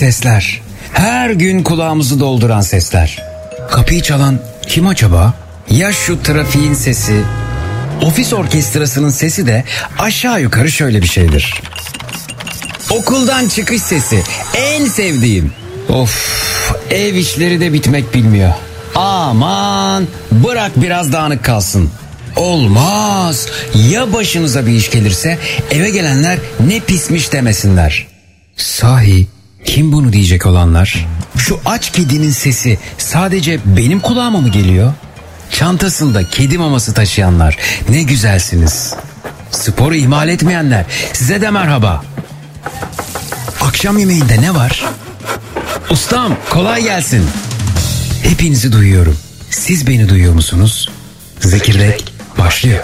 sesler. Her gün kulağımızı dolduran sesler. Kapıyı çalan kim acaba? Ya şu trafiğin sesi, ofis orkestrasının sesi de aşağı yukarı şöyle bir şeydir. Okuldan çıkış sesi, en sevdiğim. Of, ev işleri de bitmek bilmiyor. Aman, bırak biraz dağınık kalsın. Olmaz. Ya başınıza bir iş gelirse eve gelenler ne pismiş demesinler. Sahi kim bunu diyecek olanlar? Şu aç kedinin sesi sadece benim kulağıma mı geliyor? Çantasında kedi maması taşıyanlar ne güzelsiniz. Sporu ihmal etmeyenler size de merhaba. Akşam yemeğinde ne var? Ustam kolay gelsin. Hepinizi duyuyorum. Siz beni duyuyor musunuz? Zekirdek başlıyor.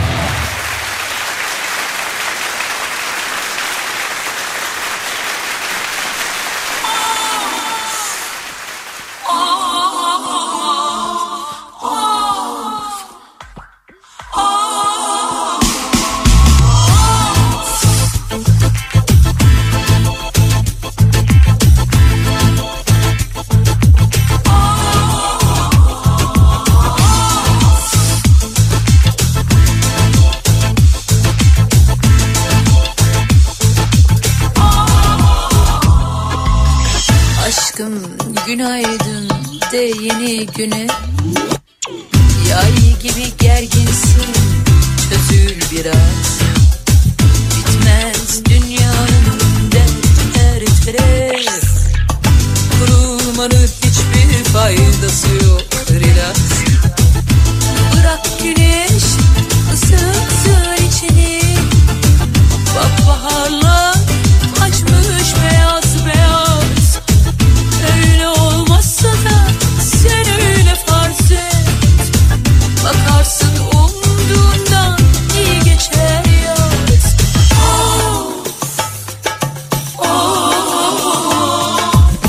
Günaydın de yeni güne. Yay gibi gerginsin, çözül biraz. Bitmez dünyanın dertleri. Kurulmanın hiçbir faydası yok, relax. Bırak güneş ısıtsın içini. Bak baharlar açmış beyaz beyaz. Öyle olmazsa da sen öyle farz et. Bakarsın umduğundan iyi geçer yaz. Oh, oh, oh,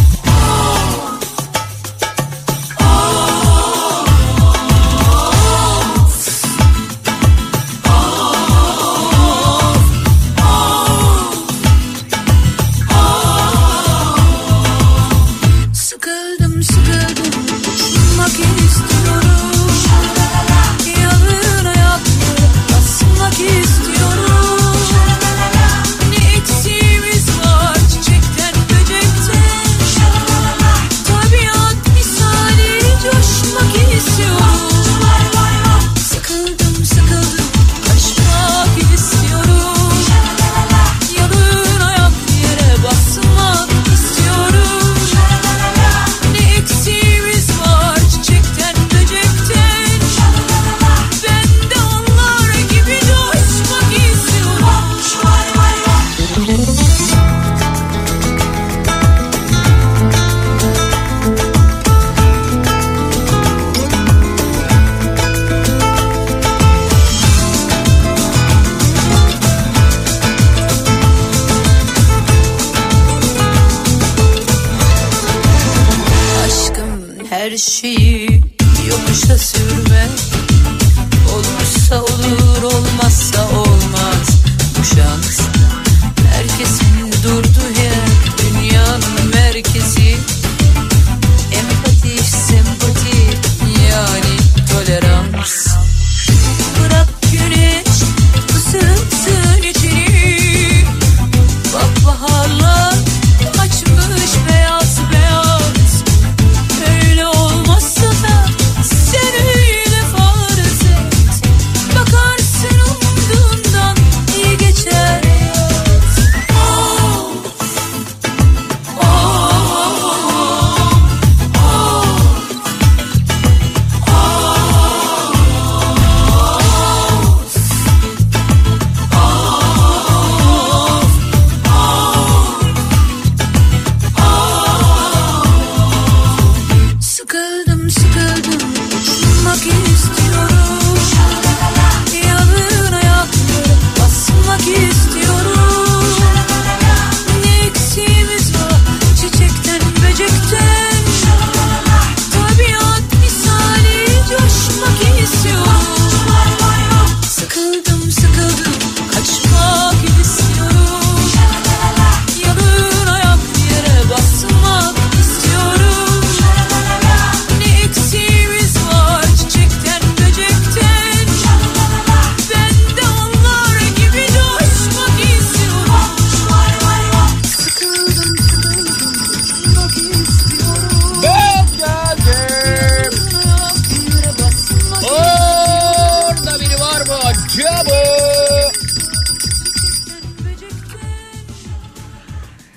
her şeyi yokuşa sürme. Olursa olur, olmazsa olmaz. Bu şans herkesin durduğu yer, dünyanın merkezi. Empati, sempati, yani tolerans. Bırak güneş ısıtsın içini. Bak baharlar açmış beyaz beyaz. Öyle olmazsa da sen öyle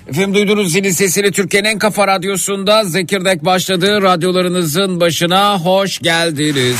Efendim duyduğunuz zilin sesini Türkiye'nin en kafa radyosunda Zekirdek başladı. Radyolarınızın başına hoş geldiniz.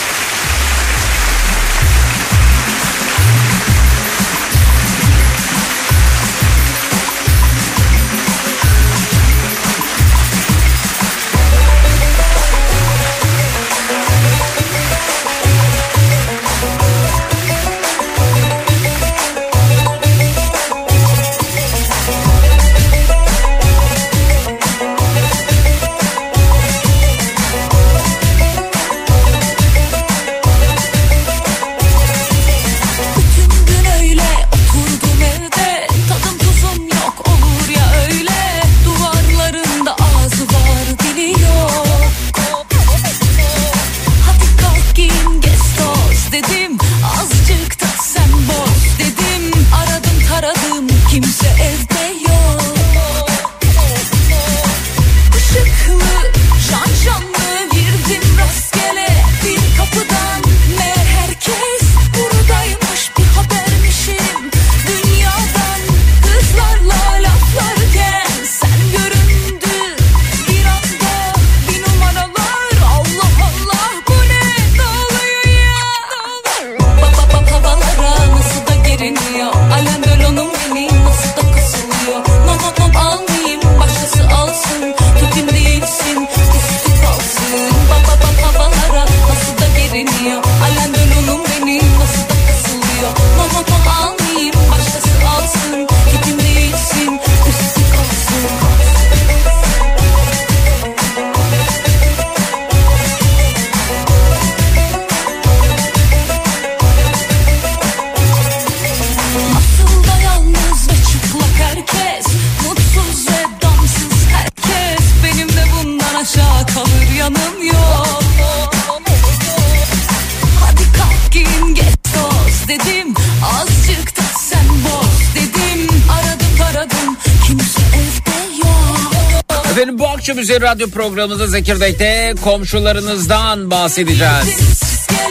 Üzeri radyo programımızda Zekirdek'te komşularınızdan bahsedeceğiz.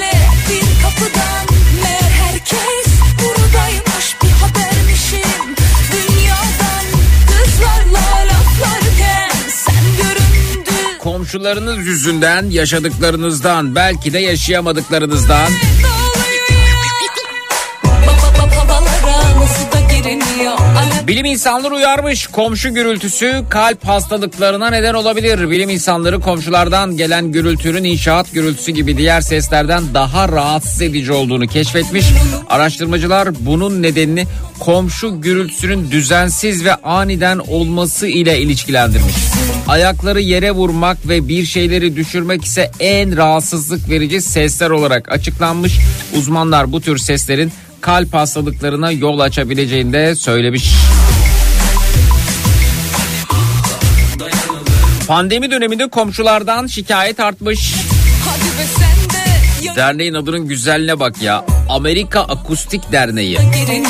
Komşularınız yüzünden yaşadıklarınızdan, belki de yaşayamadıklarınızdan. Bilim insanları uyarmış, komşu gürültüsü kalp hastalıklarına neden olabilir. Bilim insanları komşulardan gelen gürültünün inşaat gürültüsü gibi diğer seslerden daha rahatsız edici olduğunu keşfetmiş. Araştırmacılar bunun nedenini komşu gürültüsünün düzensiz ve aniden olması ile ilişkilendirmiş. Ayakları yere vurmak ve bir şeyleri düşürmek ise en rahatsızlık verici sesler olarak açıklanmış. Uzmanlar bu tür seslerin kalp hastalıklarına yol açabileceğini de söylemiş. Pandemi döneminde komşulardan şikayet artmış. Derneğin adının güzelliğine bak ya. Amerika Akustik Derneği.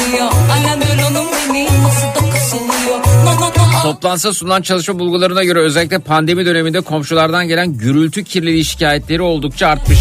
Toplantıda sunulan çalışma bulgularına göre özellikle pandemi döneminde komşulardan gelen gürültü kirliliği şikayetleri oldukça artmış.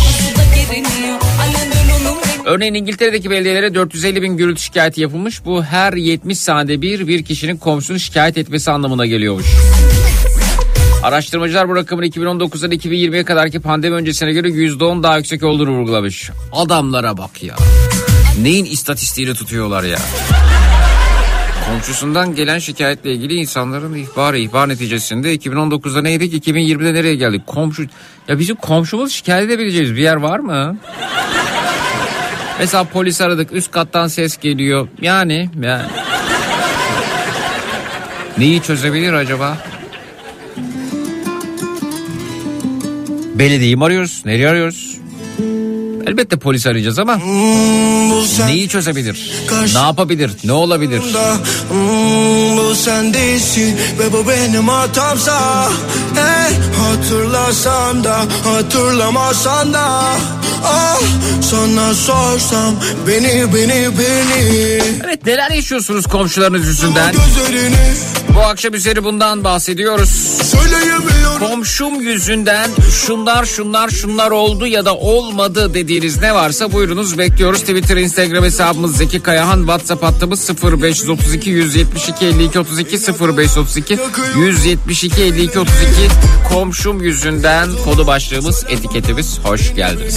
Örneğin İngiltere'deki belediyelere 450 bin gürültü şikayeti yapılmış. Bu her 70 saniyede bir kişinin komşusunu şikayet etmesi anlamına geliyormuş. Araştırmacılar bu rakamın 2019'dan 2020'ye kadarki pandemi öncesine göre %10 daha yüksek olduğunu vurgulamış. Adamlara bak ya. Neyin istatistiğini tutuyorlar ya. Komşusundan gelen şikayetle ilgili insanların ihbar neticesinde 2019'da neydik, 2020'de nereye geldik? Ya bizim komşumuz şikayet edebileceğimiz bir yer var mı? Mesela polis aradık, üst kattan ses geliyor. Yani. Neyi çözebilir acaba? Belediyeyi mi arıyoruz? Nereye arıyoruz? Elbette polis arayacağız ama neyi çözebilir? Ne yapabilir? Ne olabilir? Bu sen değilsin ve bu benim hatamsa, hatırlasam da hatırlamasan da, sana sorsam beni. Evet, neler yaşıyorsunuz komşularınız yüzünden? Bu akşam üzeri bundan bahsediyoruz. Komşum yüzünden şunlar oldu ya da olmadı dediğiniz ne varsa buyurunuz, bekliyoruz. Twitter, Instagram hesabımız Zeki Kayahan, WhatsApp hattımız 0532 172 52 32 0532 172 52 32. Komşum yüzünden kodu başlığımız, etiketimiz. Hoş geldiniz.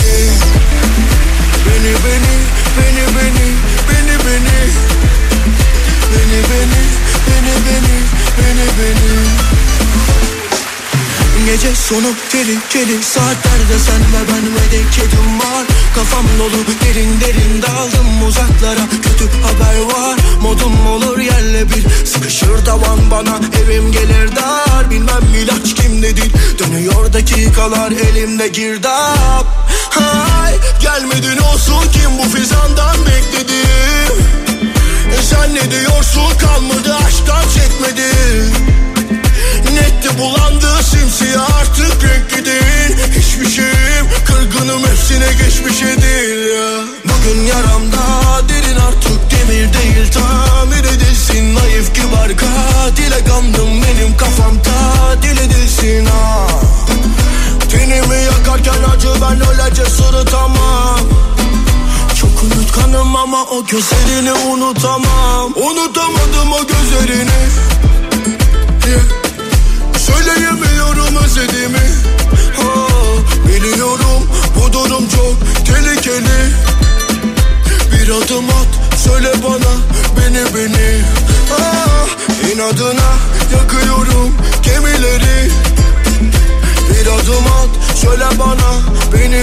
Gece sonu tehlikeli saatlerde sen ve ben ve de kedim var. Kafam dolu derin daldım uzaklara, kötü haber var. Modum olur yerle bir, sıkışır tavan bana, evim gelir dar. Bilmem ilaç kimde değil, dönüyor dakikalar elimde girdap. Hay gelmedin olsun, kim bu fizandan bekledim. Sen ne diyorsun, kalmadı aşktan çekmedim. Netti bulandı simsiyah artık renkli değil. Hiçbir şeyim kırgınım, hepsine geçmiş değil ya. Bugün yaramda derin artık demir değil, tamir edilsin. Naif kibar katile kandım, benim kafamda dil edilsin ha. Tenimi yakarken acı, ben öyle cesur tamam. Çok unutkanım ama o gözlerini unutamam. Unutamadım o gözlerini, yeah. Söyleyemiyorum özlediğimi, biliyorum bu durum çok tehlikeli. Bir adım at, söyle bana beni. İnadına yakıyorum gemileri. Bir adım at, söyle bana beni.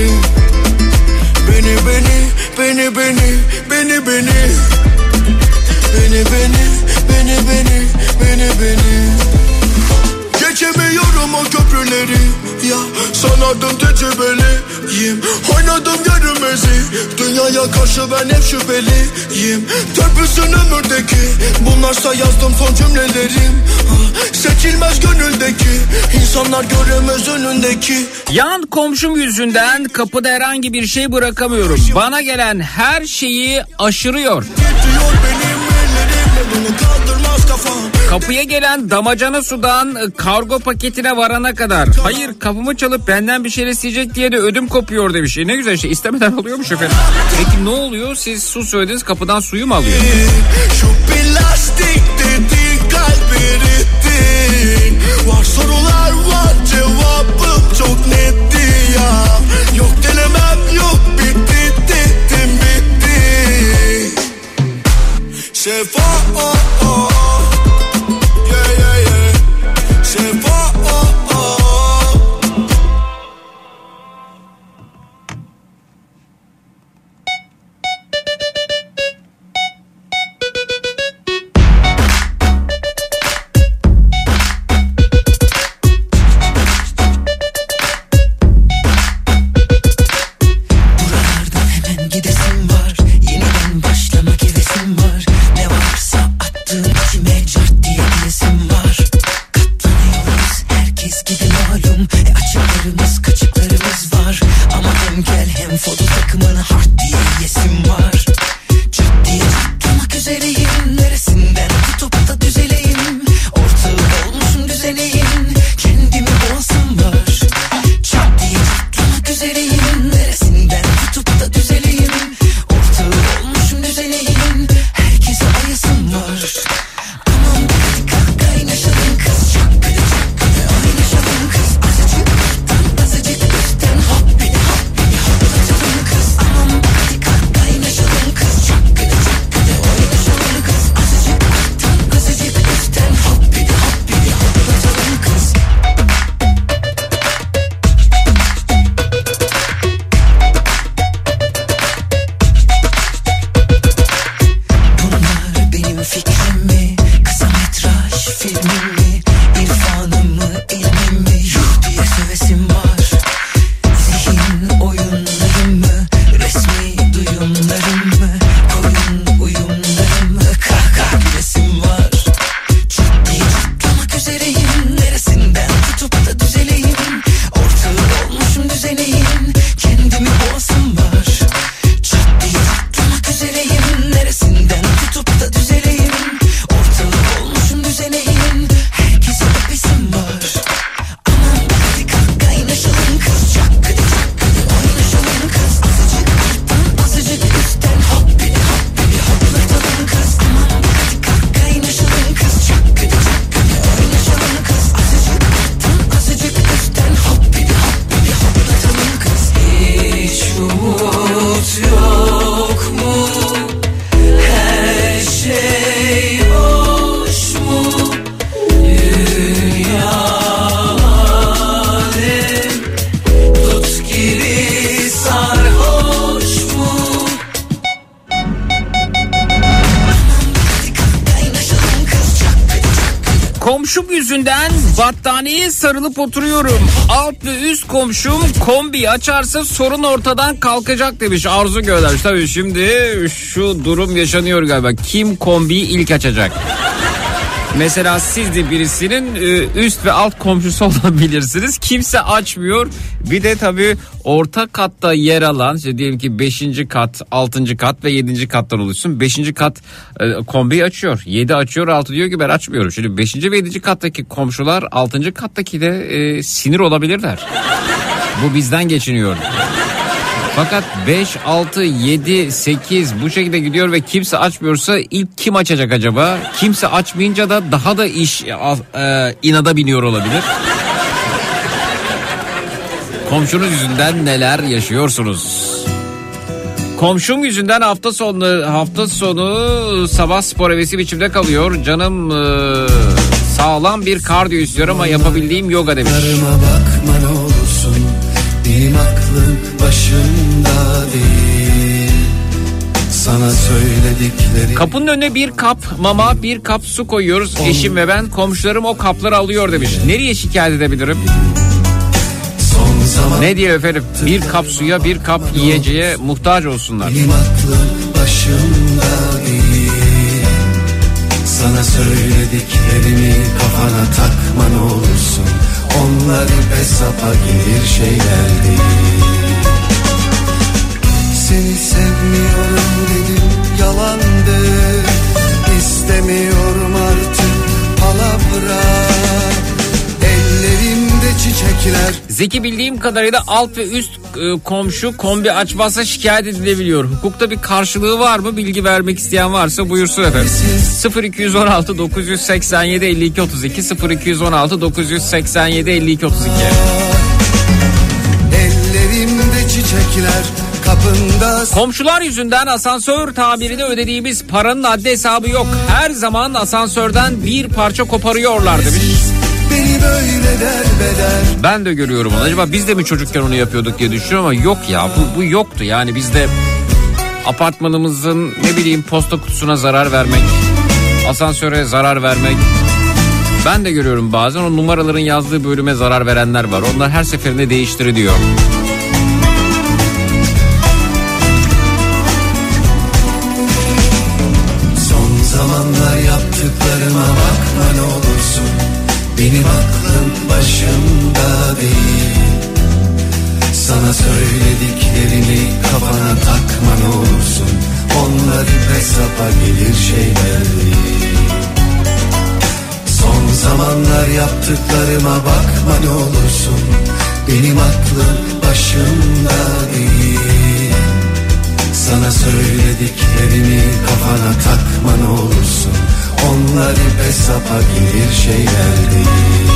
Geçemiyorum o köprüleri ya, sanardım tecrübeliyim. Oynadım görünmezi, dünyaya karşı ben hep şüpheliyim. Törpüsün ömürdeki, bunlarsa yazdım son cümlelerim. Seçilmez gönüldeki, insanlar göremez önündeki. Yan komşum yüzünden kapıda herhangi bir şey bırakamıyorum. Bana gelen her şeyi aşırıyor. Kapıya gelen damacana sudan kargo paketine varana kadar. Hayır, kapımı çalıp benden bir şey isteyecek diye de ödüm kopuyor demiş. Ne güzel şey, istemeden alıyormuş efendim. Peki ne oluyor? Siz su söylediniz, kapıdan suyu mu alıyor? Şu plastik dedi kalbi erittin. Var sorular var, cevabım çok netti ya. Yok denemem, yok bitti dedim bitti. Sefa neresinden tutup da düzeleyim. Ortalık olmuşum düzeneyim. Komşum yüzünden battaniyeye sarılıp oturuyorum. Alt ve üst komşum kombi açarsa sorun ortadan kalkacak demiş. Arzu göndermiş. Tabii şimdi şu durum yaşanıyor galiba. Kim kombiyi ilk açacak? Mesela siz de birisinin üst ve alt komşusu olabilirsiniz. Kimse açmıyor. Bir de tabii orta katta yer alan, işte diyelim ki 5. kat, 6. kat ve 7. kattan oluşsun. 5. kat kombiyi açıyor. 7 açıyor, 6 diyor ki ben açmıyorum. Şimdi 5. ve 7. kattaki komşular 6. kattaki de sinir olabilirler. Bu bizden geçiniyor. Fakat 5, 6, 7, 8 bu şekilde gidiyor ve kimse açmıyorsa ilk kim açacak acaba? Kimse açmayınca da daha da iş inada biniyor olabilir. Komşunuz yüzünden neler yaşıyorsunuz? Komşum yüzünden hafta sonu sabah spor hevesi biçimde kalıyor. Canım sağlam bir kardiyo istiyor ama yapabildiğim yoga demiş. Bakma ne olursun, benim aklım başımda değil. Sana söyledikleri. Kapının önüne bir kap mama, bir kap su koyuyoruz. Eşim ve ben, komşularım o kapları alıyor demiş. Nereye şikayet edebilirim? Ne diye efendim? Bir kap suya, bir kap yiyeceğe muhtaç olsunlar. Benim aklım başımda değil. Sana söylediklerimi kafana takma ne olursun. Onlar hesaba gelir şeyler değil. Seni sevmiyorum dedim, yalandı. İstemiyorum artık palavra. Ellerimde çiçekler. Zeki bildiğim kadarıyla alt ve üst komşu kombi açmazsa şikayet edilebiliyor. Hukukta bir karşılığı var mı? Bilgi vermek isteyen varsa buyursun efendim. 0216 987 52 32 0216 987 52 32. Ellerimde çiçekler. Komşular yüzünden asansör tamirine ödediğimiz paranın haddi hesabı yok. Her zaman asansörden bir parça koparıyorlar demiş. Beni böyle derbeder. Ben de görüyorum onu. Acaba biz de mi çocukken onu yapıyorduk diye düşünüyorum ama yok ya, bu yoktu. Yani bizde apartmanımızın ne bileyim posta kutusuna zarar vermek, asansöre zarar vermek. Ben de görüyorum bazen o numaraların yazdığı bölüme zarar verenler var. Onlar her seferinde değiştiriliyor. Zamanlar yaptıklarıma bakma ne olursun. Benim aklım başımda değil. Sana söylediklerimi kafana takma ne olursun. Onlar hesaba gelir şeyler değil. Son zamanlar yaptıklarıma bakma ne olursun. Benim aklım başımda değil. Sana söylediklerimi kafana takma ne olursun. Onlar hesaba gelir şeyler değil.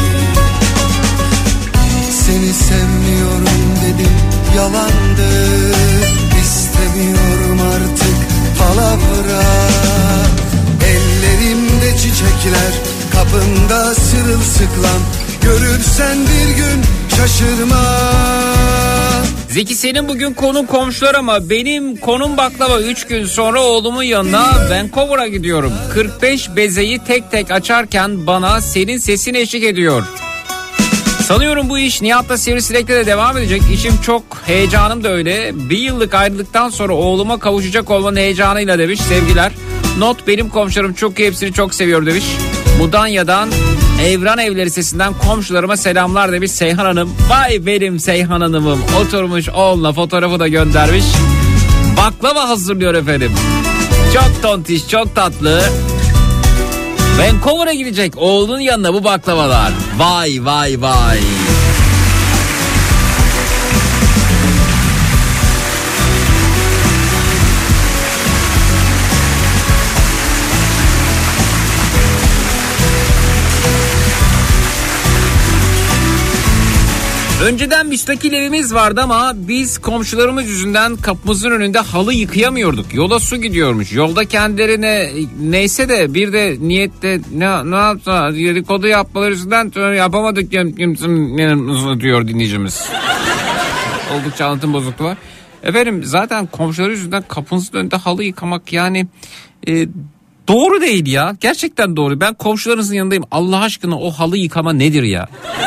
Seni sevmiyorum dedim, yalandı. İstemiyorum artık palavra. Ellerimde çiçekler, kapında sırılsıklam. Görürsen bir gün şaşırma. Zeki senin bugün konun komşular ama benim konum baklava. 3 gün sonra oğlumun yanına Vancouver'a gidiyorum. 45 bezeyi tek tek açarken bana senin sesin eşlik ediyor. Sanıyorum bu iş Nihat'la Sivrisinek'le de devam edecek. İşim çok, heyecanım da öyle. Bir yıllık ayrılıktan sonra oğluma kavuşacak olmanın heyecanıyla demiş. Sevgiler. Not, benim komşularım çok iyi, hepsini çok seviyor demiş. Mudanya'dan Evran Evleri sesinden komşularıma selamlar demiş Seyhan Hanım. Vay benim Seyhan Hanım'ım. Oturmuş oğluna fotoğrafı da göndermiş. Baklava hazırlıyor efendim. Çok tontiş, çok tatlı. Vancouver'a gidecek oğlunun yanına bu baklavalar. Vay vay vay. Önceden müstakil evimiz vardı ama biz komşularımız yüzünden kapımızın önünde halı yıkayamıyorduk. Yola su gidiyormuş. Yolda kendilerine neyse de bir de niyette ne yapsa dedikodu yapmaları yüzünden yapamadık diyor dinleyicimiz. Oldukça anlatım bozukluğu var. Efendim zaten komşuları yüzünden kapınızın önünde halı yıkamak yani Doğru değil ya. Gerçekten doğru. Ben komşularınızın yanındayım. Allah aşkına o halı yıkama nedir ya?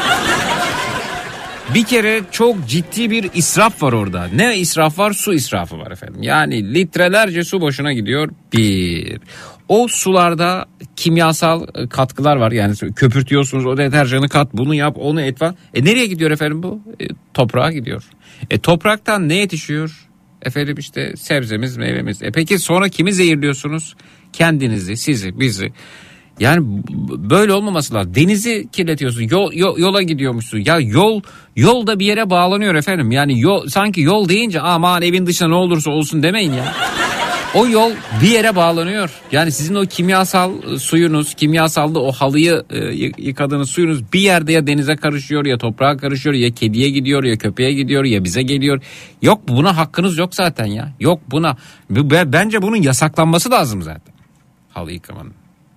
Bir kere çok ciddi bir israf var orada. Ne israf var? Su israfı var efendim. Yani litrelerce su boşuna gidiyor. Bir. O sularda kimyasal katkılar var. Yani köpürtüyorsunuz, o deterjanı kat, bunu yap, onu et falan. Nereye gidiyor efendim bu? Toprağa gidiyor. Topraktan ne yetişiyor? Efendim işte sebzemiz, meyvemiz. Peki sonra kimi zehirliyorsunuz? Kendinizi, sizi, bizi. Yani böyle olmaması lazım. Denizi kirletiyorsun. Yola gidiyormuşsun. Ya yol da bir yere bağlanıyor efendim. Yani sanki yol deyince aman evin dışına ne olursa olsun demeyin ya. O yol bir yere bağlanıyor. Yani sizin o kimyasal suyunuz, kimyasallı o halıyı yıkadığınız suyunuz bir yerde ya denize karışıyor, ya toprağa karışıyor, ya kediye gidiyor, ya köpeğe gidiyor, ya bize geliyor. Yok, buna hakkınız yok zaten ya. Yok buna. Bence bunun yasaklanması lazım zaten. Halı yıkamanın.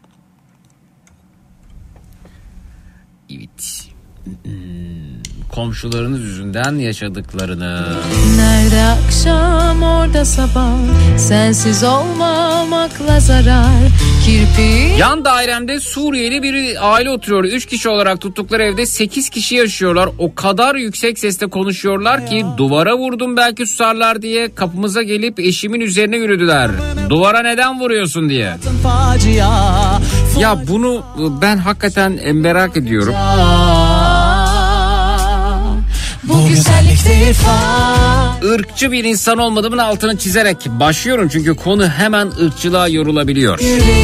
Evet. Komşularınız yüzünden yaşadıklarını. Nerede akşam orada sabah, sensiz olmamakla zarar. Yan dairemde Suriyeli bir aile oturuyor. 3 kişi olarak tuttukları evde 8 kişi yaşıyorlar. O kadar yüksek sesle konuşuyorlar ki duvara vurdum belki susarlar diye kapımıza gelip eşimin üzerine yürüdüler. Duvara neden vuruyorsun diye. Ya bunu ben hakikaten merak ediyorum. Bu güzellikte Irkçı bir insan olmadığımın altını çizerek başlıyorum çünkü konu hemen ırkçılığa yorulabiliyor.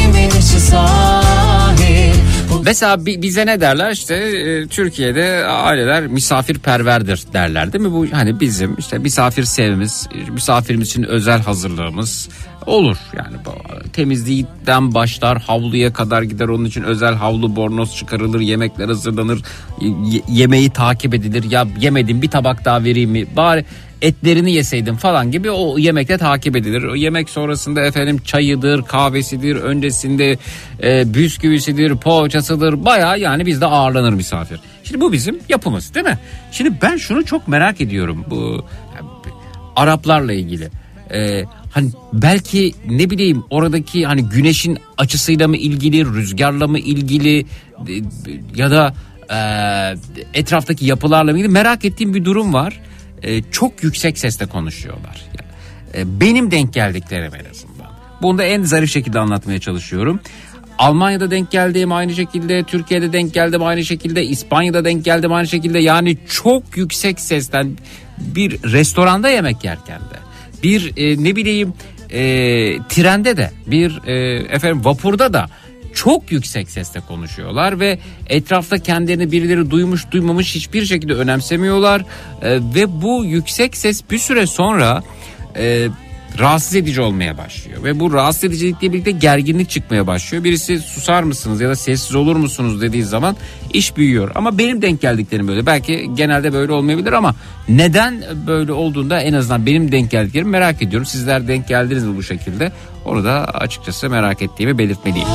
Mesela bize ne derler işte Türkiye'de aileler misafirperverdir derler değil mi? Bu hani bizim işte misafir sevgimiz, misafirimiz için özel hazırlığımız olur. Yani temizliğinden başlar, havluya kadar gider, onun için özel havlu, bornoz çıkarılır, yemekler hazırlanır, yemeği takip edilir. Ya yemedim, bir tabak daha vereyim mi? Bari etlerini yeseydim falan gibi o yemekte takip edilir. O yemek sonrasında efendim çayıdır, kahvesidir, öncesinde bisküvisidir, poğaçasıdır. Bayağı yani bizde ağırlanır misafir. Şimdi bu bizim yapımız değil mi? Şimdi ben şunu çok merak ediyorum bu Araplarla ilgili. Hani belki ne bileyim oradaki hani güneşin açısıyla mı ilgili, rüzgarla mı ilgili ya da etraftaki yapılarla mı ilgili merak ettiğim bir durum var. Çok yüksek sesle konuşuyorlar. Benim denk geldiklerim en azından. Bunu da en zarif şekilde anlatmaya çalışıyorum. Almanya'da denk geldiğim aynı şekilde, Türkiye'de denk geldim aynı şekilde, İspanya'da denk geldim aynı şekilde. Yani çok yüksek sesten bir restoranda yemek yerken de, bir ne bileyim trende de, bir efendim vapurda da çok yüksek sesle konuşuyorlar ve etrafta kendilerini birileri duymuş duymamış hiçbir şekilde önemsemiyorlar ve bu yüksek ses bir süre sonra rahatsız edici olmaya başlıyor ve bu rahatsız edicilikle birlikte gerginlik çıkmaya başlıyor. Birisi susar mısınız ya da sessiz olur musunuz dediği zaman iş büyüyor. Ama benim denk geldiklerim böyle. Belki genelde böyle olmayabilir ama neden böyle olduğunda en azından benim denk geldiklerimi merak ediyorum. Sizler denk geldiniz mi bu şekilde? Onu da açıkçası merak ettiğimi belirtmeliyim.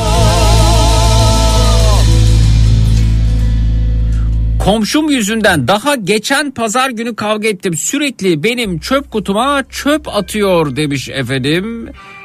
Komşum yüzünden daha geçen pazar günü kavga ettim. Sürekli benim çöp kutuma çöp atıyor demiş efendim.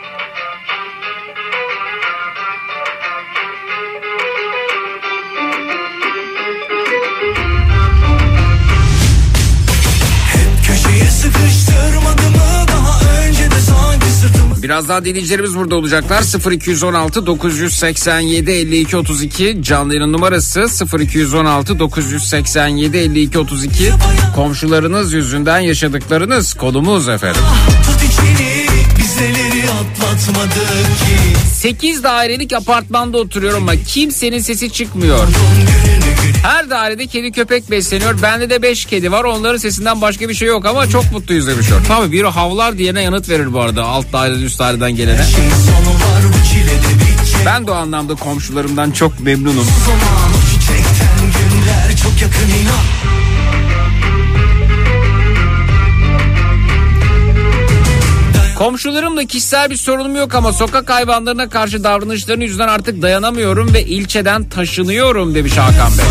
Biraz daha dinleyicilerimiz burada olacaklar. 0216 987 52 32 canlı yayın numarası 0216 987 52 32. Komşularınız yüzünden yaşadıklarınız konumuz efendim. 8 dairelik apartmanda oturuyorum ama kimsenin sesi çıkmıyor. Her dairede kedi köpek besleniyor. Bende de 5 kedi var. Onların sesinden başka bir şey yok ama çok mutluyuz demiş o. Tabii biri havlar diyene yanıt verir bu arada. Alt daireden üst daireden gelene. Ben de o anlamda komşularımdan çok memnunum. Komşularımla kişisel bir sorunum yok ama sokak hayvanlarına karşı davranışlarının yüzünden artık dayanamıyorum ve ilçeden taşınıyorum demiş Hakan Bey.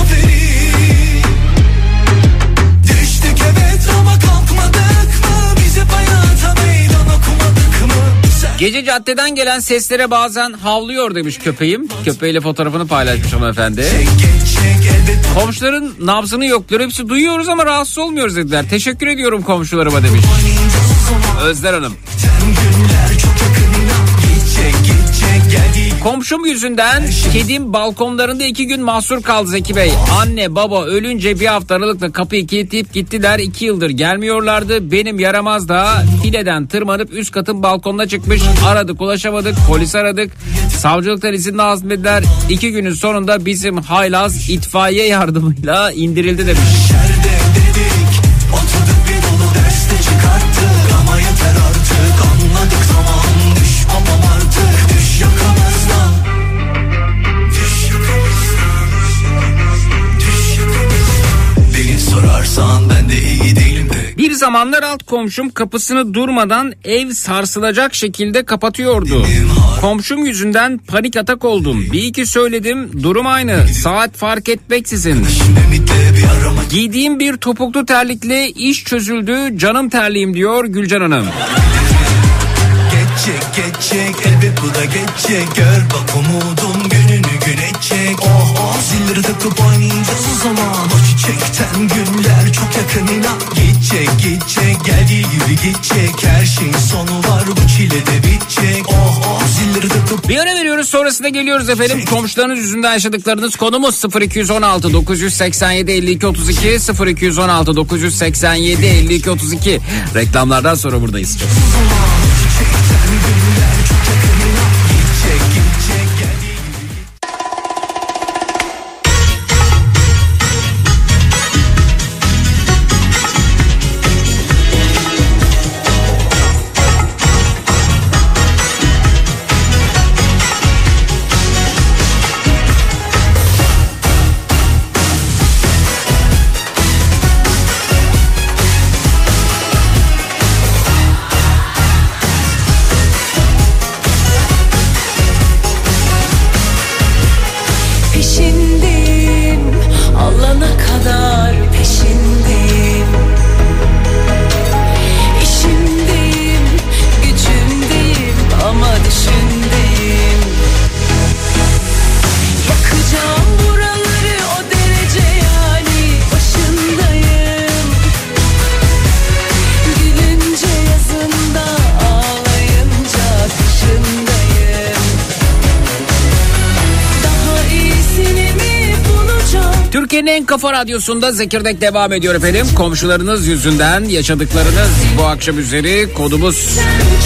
Gece caddeden gelen seslere bazen havlıyor demiş köpeğim. Köpeğiyle fotoğrafını paylaşmış hanımefendi. Komşuların nabzını yokluyor. Hepsi duyuyoruz ama rahatsız olmuyoruz dediler. Teşekkür ediyorum komşularıma demiş Özler Hanım. Komşum yüzünden kedim balkonlarında 2 gün mahsur kaldı Zeki Bey. Anne baba ölünce bir hafta aralıkla kapıyı kilitleyip gittiler. 2 yıldır gelmiyorlardı. Benim yaramaz da fileden tırmanıp üst katın balkonuna çıkmış. Aradık ulaşamadık, polis aradık. Savcılıktan izin lazım dediler. 2 günün sonunda bizim haylaz itfaiye yardımıyla indirildi demiş. Ben de iyi değilim pek. Bir zamanlar alt komşum kapısını durmadan ev sarsılacak şekilde kapatıyordu. Komşum yüzünden panik atak oldum. Bir iki söyledim, durum aynı. Saat fark etmeksizin. Giydiğim bir topuklu terlikle iş çözüldü. Canım terliğim diyor Gülcan Hanım. Geçecek elbet bu da geçecek. Gör bak umudum gününü gün edecek. Oh oh zilleri takıp oynayacağız o zaman. O çiçekten günler çok yakın inan. Gidecek geldiği gibi gidecek. Her şeyin sonu var bu çile de bitecek. Oh oh zilleri takıp. Bir ara veriyoruz sonrasında geliyoruz efendim. Komşularınız yüzünden yaşadıklarınız konumuz 0216 987 52 32 0216 987 52 32. Reklamlardan sonra buradayız. Türkiye'nin en kafa radyosunda Zekirdek devam ediyor efendim. Komşularınız yüzünden yaşadıklarınız bu akşam üzeri kodumuz.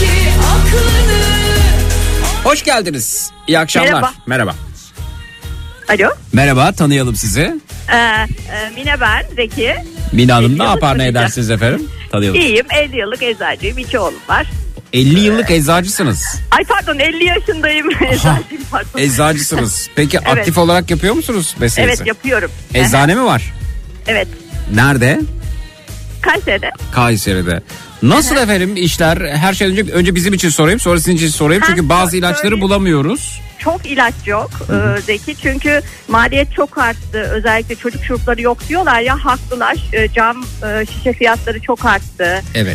Hoş geldiniz. İyi akşamlar. Merhaba. Alo. Merhaba, tanıyalım sizi. Mine ben, Zeki. Mine Hanım ne yapar ne edersiniz efendim? Tanıyalım. İyiyim, 50 yıllık eczacıyım, 2 oğlum var. 50 yıllık eczacısınız. Ay pardon 50 yaşındayım. Eczacıyım pardon. Eczacısınız. Peki evet. Aktif olarak yapıyor musunuz mesleğinizi? Evet yapıyorum. Eczane mi var? Evet. Nerede? Kayseri'de. Kayseri'de. Nasıl efendim işler? Her şeyden önce bizim için sorayım, sonra sizin için sorayım. Çünkü bazı ilaçları bulamıyoruz. Çok ilaç yok Zeki, çünkü maliyet çok arttı. Özellikle çocuk şurupları yok diyorlar ya, haklılar. Cam şişe fiyatları çok arttı. Evet.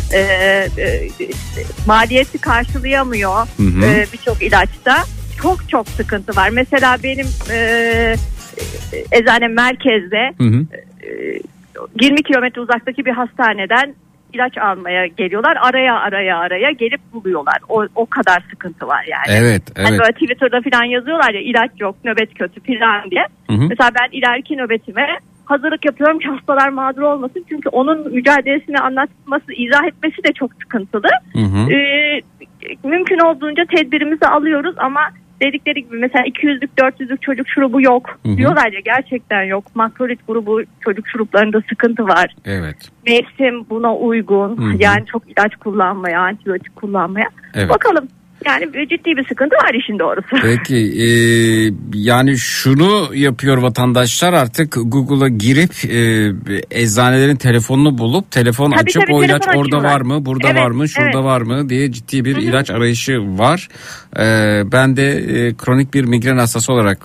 Maliyeti karşılayamıyor birçok ilaçta. Çok sıkıntı var. Mesela benim eczanem merkezde 20 kilometre uzaktaki bir hastaneden ilaç almaya geliyorlar. Araya gelip buluyorlar. O kadar sıkıntı var yani. Evet. Hani böyle Twitter'da falan yazıyorlar ya, ilaç yok, nöbet kötü falan diye. Mesela ben ileriki nöbetime hazırlık yapıyorum ki hastalar mağdur olmasın. Çünkü onun mücadelesini anlatması, izah etmesi de çok sıkıntılı. Mümkün olduğunca tedbirimizi alıyoruz ama dedikleri gibi mesela 200'lük 400'lük çocuk şurubu yok diyorlar ya, gerçekten yok. Makrolit grubu çocuk şuruplarında sıkıntı var. Evet. Mevsim buna uygun. Yani çok ilaç kullanmaya, antibiyotik kullanmaya. Evet. Bakalım. Yani ciddi bir sıkıntı var işin doğrusu. Peki yani şunu yapıyor vatandaşlar, artık Google'a girip eczanelerin telefonunu bulup telefon açıp o ilaç orada var mı, burada var mı, şurada var mı diye ciddi bir ilaç arayışı var. Ben de kronik bir migren hastası olarak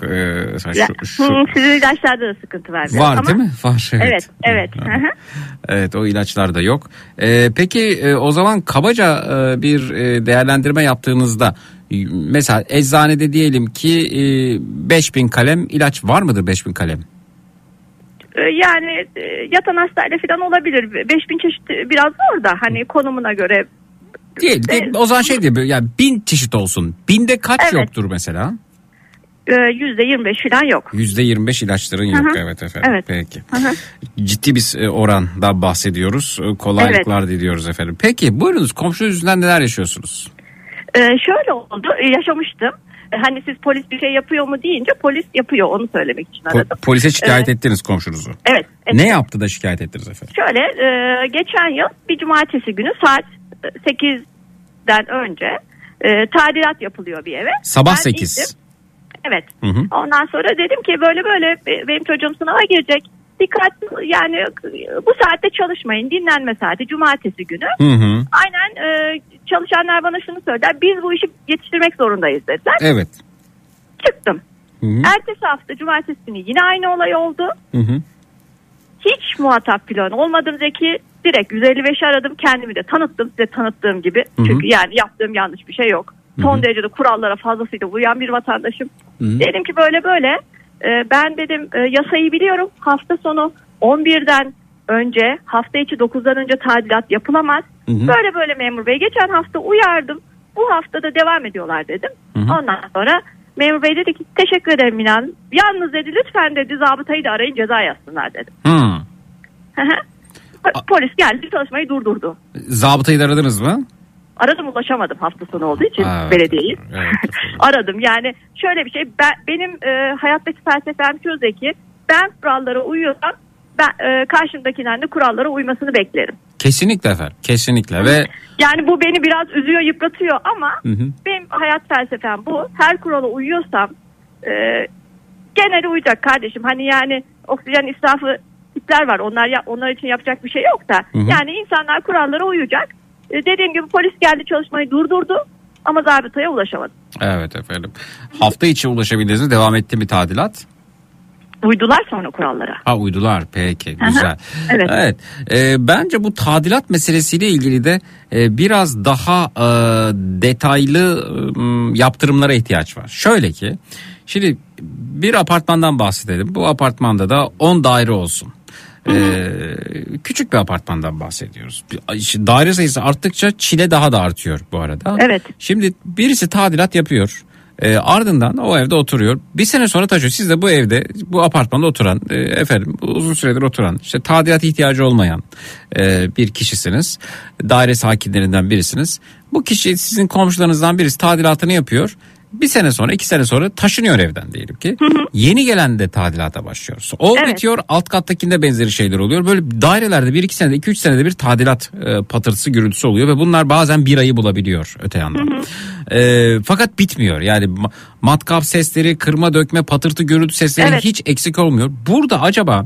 sizin ilaçlarda da sıkıntı var. Var ama, değil mi? Var. Evet. Evet, o ilaçlar da yok. Peki o zaman kabaca bir değerlendirme yaptığınızda baktığınızda mesela eczanede diyelim ki 5000 kalem ilaç var mıdır 5000 kalem? Yani yatan hastayla falan olabilir. 5000 çeşit biraz zor da hani konumuna göre. Değil. O zaman şey diyor yani 1000 çeşit olsun. 1000'de kaç evet. yoktur mesela? %25 falan yok. %25 ilaçların yok. Hı-hı. Evet efendim. Evet. Peki. Hı-hı. Ciddi bir orandan bahsediyoruz. Kolaylıklar diliyoruz efendim. Peki buyurunuz, komşunuz yüzünden neler yaşıyorsunuz? Şöyle oldu. Yaşamıştım. Hani siz polis bir şey yapıyor mu deyince polis yapıyor, onu söylemek için aradım. Polise şikayet ettiniz komşunuzu. Evet. Ne yaptı da şikayet ettiniz efendim? Şöyle geçen yıl bir cumartesi günü saat 8'den önce tadilat yapılıyor bir eve. Sabah Ben 8. indim. Evet. Hı-hı. Ondan sonra dedim ki böyle benim çocuğum sınava girecek. Dikkat, yani bu saatte çalışmayın, dinlenme saati, cumartesi günü. Hı-hı. Aynen çalışanlar bana şunu söylediler, biz bu işi yetiştirmek zorundayız dediler. Evet. Çıktım. Hı-hı. Ertesi hafta cumartesi günü yine aynı olay oldu. Hı-hı. Hiç muhatap plan olmadım Zeki. Direkt 155'i aradım, kendimi de tanıttım, size tanıttığım gibi. Hı-hı. Çünkü yani yaptığım yanlış bir şey yok. Son derecede kurallara fazlasıyla uyan bir vatandaşım. Hı-hı. Dedim ki böyle ben dedim yasayı biliyorum, hafta sonu 11'den önce, hafta içi 9'dan önce tadilat yapılamaz. Hı-hı. Böyle memur bey, geçen hafta uyardım, bu hafta da devam ediyorlar dedim. Hı-hı. Ondan sonra memur bey dedi ki teşekkür ederim Mine Hanım, yalnız dedi lütfen dedi zabıtayı da arayın, ceza yazsınlar dedi. Polis geldi, çalışmayı durdurdu. Zabıtayı da aradınız mı? Aradım, ulaşamadım hafta sonu olduğu için, evet, belediyeyi. Evet. Aradım, yani şöyle bir şey, benim hayattaki felsefem şu Zeki, ben kurallara uyuyorsam ben karşımdakinden de kurallara uymasını beklerim. Kesinlikle efendim, kesinlikle. Ve yani bu beni biraz üzüyor, yıpratıyor ama Hı-hı. benim hayat felsefem bu. Her kurala uyuyorsam genelde uyacak kardeşim. Hani yani oksijen israfı tipler var, onlar için yapacak bir şey yok da. Hı-hı. Yani insanlar kurallara uyacak. Dediğim gibi polis geldi, çalışmayı durdurdu ama zabıtaya ulaşamadı. Evet efendim. Hafta içi ulaşabildiniz mi? Devam etti mi tadilat? Uydular sonra kurallara. Uydular, peki, güzel. Evet. Bence bu tadilat meselesiyle ilgili de biraz daha detaylı yaptırımlara ihtiyaç var. Şöyle ki, şimdi bir apartmandan bahsedelim. Bu apartmanda da 10 daire olsun. Küçük bir apartmandan bahsediyoruz. Daire sayısı arttıkça çile daha da artıyor bu arada. Evet. Şimdi birisi tadilat yapıyor. Ardından o evde oturuyor. Bir sene sonra taşıyor. Siz de bu evde, bu apartmanda oturan, uzun süredir oturan, işte tadilat ihtiyacı olmayan bir kişisiniz. Daire sakinlerinden birisiniz. Bu kişi, sizin komşularınızdan birisi tadilatını yapıyor. Bir sene sonra, 2 sene sonra taşınıyor evden diyelim ki. Hı-hı. Yeni gelen de tadilata başlıyor. O bitiyor, alt kattakinde benzeri şeyler oluyor. Böyle dairelerde 1-2 senede, 2-3 senede bir tadilat patırtısı, gürültüsü oluyor ve bunlar bazen bir ayı bulabiliyor öte yandan. Fakat bitmiyor. Yani matkap sesleri, kırma dökme, patırtı, gürültü sesleri hiç eksik olmuyor. Burada acaba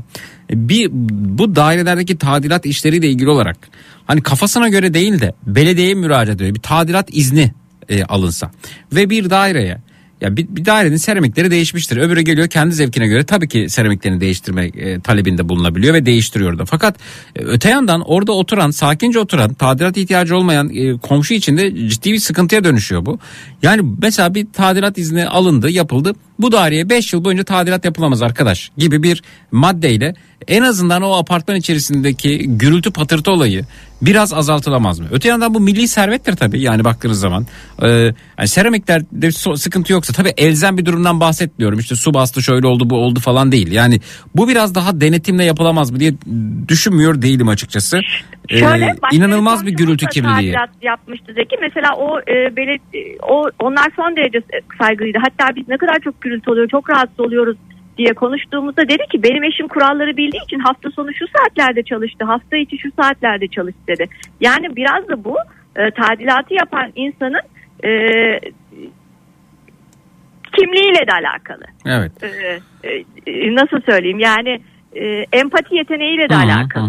bu dairelerdeki tadilat işleriyle ilgili olarak hani kafasına göre değil de belediyeye müracaat ediyor. Bir tadilat izni alınsa ve bir daireye, ya bir dairenin seramikleri değişmiştir. Öbürü geliyor kendi zevkine göre tabii ki seramiklerini değiştirme talebinde bulunabiliyor ve değiştiriyor da. Fakat öte yandan orada oturan, sakince oturan, tadilat ihtiyacı olmayan komşu için de ciddi bir sıkıntıya dönüşüyor bu. Yani mesela bir tadilat izni alındı, yapıldı. Bu daireye 5 yıl boyunca tadilat yapılamaz arkadaş gibi bir maddeyle en azından o apartman içerisindeki gürültü patırtı olayı biraz azaltılamaz mı? Öte yandan bu milli servettir tabii, yani baktığınız zaman. Yani seramiklerde sıkıntı yoksa tabii elzem bir durumdan bahsetmiyorum. İşte su bastı, şöyle oldu, bu oldu falan değil. Yani bu biraz daha denetimle yapılamaz mı diye düşünmüyor değilim açıkçası. İnanılmaz bir gürültü kirliliği. Tadilat yapmıştı Zeki. Mesela onlar son derece saygılıydı. Hatta biz ne kadar çok gürültü oluyor, çok rahatsız oluyoruz diye konuştuğumuzda dedi ki benim eşim kuralları bildiği için hafta sonu şu saatlerde çalıştı, hafta içi şu saatlerde çalıştı dedi. Yani biraz da bu tadilatı yapan insanın kimliğiyle de alakalı. Evet. Nasıl söyleyeyim, yani empati yeteneğiyle de alakalı.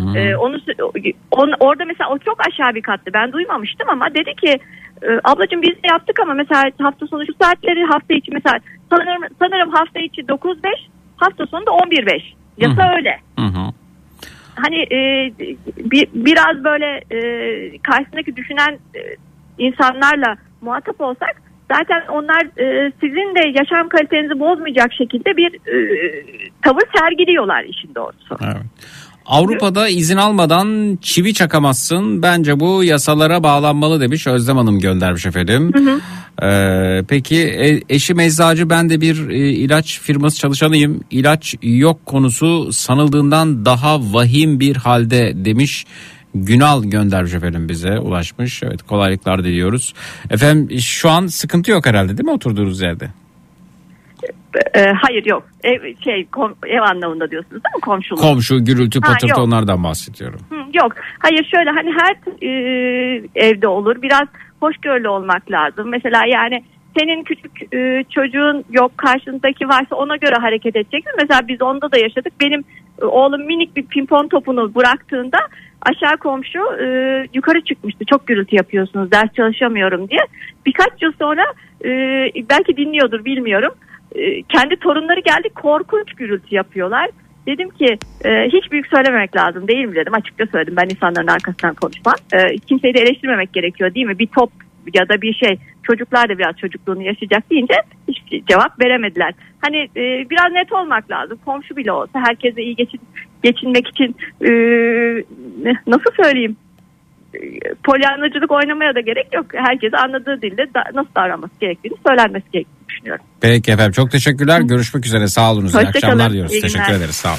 Orada mesela o çok aşağı bir kattı. Ben duymamıştım ama dedi ki ablacığım biz de yaptık ama mesela hafta sonu şu saatleri, hafta içi mesela sanırım hafta içi 9-5, hafta sonu da 11-5. Yasa öyle. Hani biraz böyle karşısındaki düşünen insanlarla muhatap olsak zaten onlar sizin de yaşam kalitenizi bozmayacak şekilde bir tavır sergiliyorlar işin doğrusu. Evet. Avrupa'da izin almadan çivi çakamazsın. Bence bu yasalara bağlanmalı demiş. Özlem Hanım göndermiş efendim. Peki eşim eczacı, ben de bir ilaç firması çalışanıyım. İlaç yok konusu sanıldığından daha vahim bir halde demiş. Günal göndermiş efendim, bize ulaşmış. Evet, kolaylıklar diliyoruz. Efendim şu an sıkıntı yok herhalde değil mi oturduğunuz yerde? Hayır yok. Ev anlamında diyorsunuz değil mi, komşuluk? Komşu, gürültü, patırtı, onlardan bahsediyorum. Yok. Hayır, şöyle hani her evde olur. Biraz hoşgörülü olmak lazım. Mesela yani senin küçük çocuğun yok, karşındaki varsa ona göre hareket edeceksin. Mesela biz onda da yaşadık. Benim oğlum minik bir pimpon topunu bıraktığında aşağı komşu yukarı çıkmıştı. Çok gürültü yapıyorsunuz, ders çalışamıyorum diye. Birkaç yıl sonra belki dinliyordur, bilmiyorum. Kendi torunları geldi, korkunç gürültü yapıyorlar. Dedim ki hiç büyük söylememek lazım değil mi dedim. Açıkça söyledim, ben insanların arkasından konuşmam. Kimseyi de eleştirmemek gerekiyor değil mi? Bir top ya da bir şey, çocuklar da biraz çocukluğunu yaşayacak deyince hiç cevap veremediler. Hani biraz net olmak lazım. Komşu bile olsa herkese iyi geçinmek için nasıl söyleyeyim? Polyanlacılık oynamaya da gerek yok. Herkese anladığı dilde nasıl davranması gerektiğini söylenmesi gerektiğini düşünüyorum. Peki efendim, çok teşekkürler. Görüşmek üzere. Sağ olun. İyi akşamlar diyoruz. Teşekkür ederiz. Sağ olun.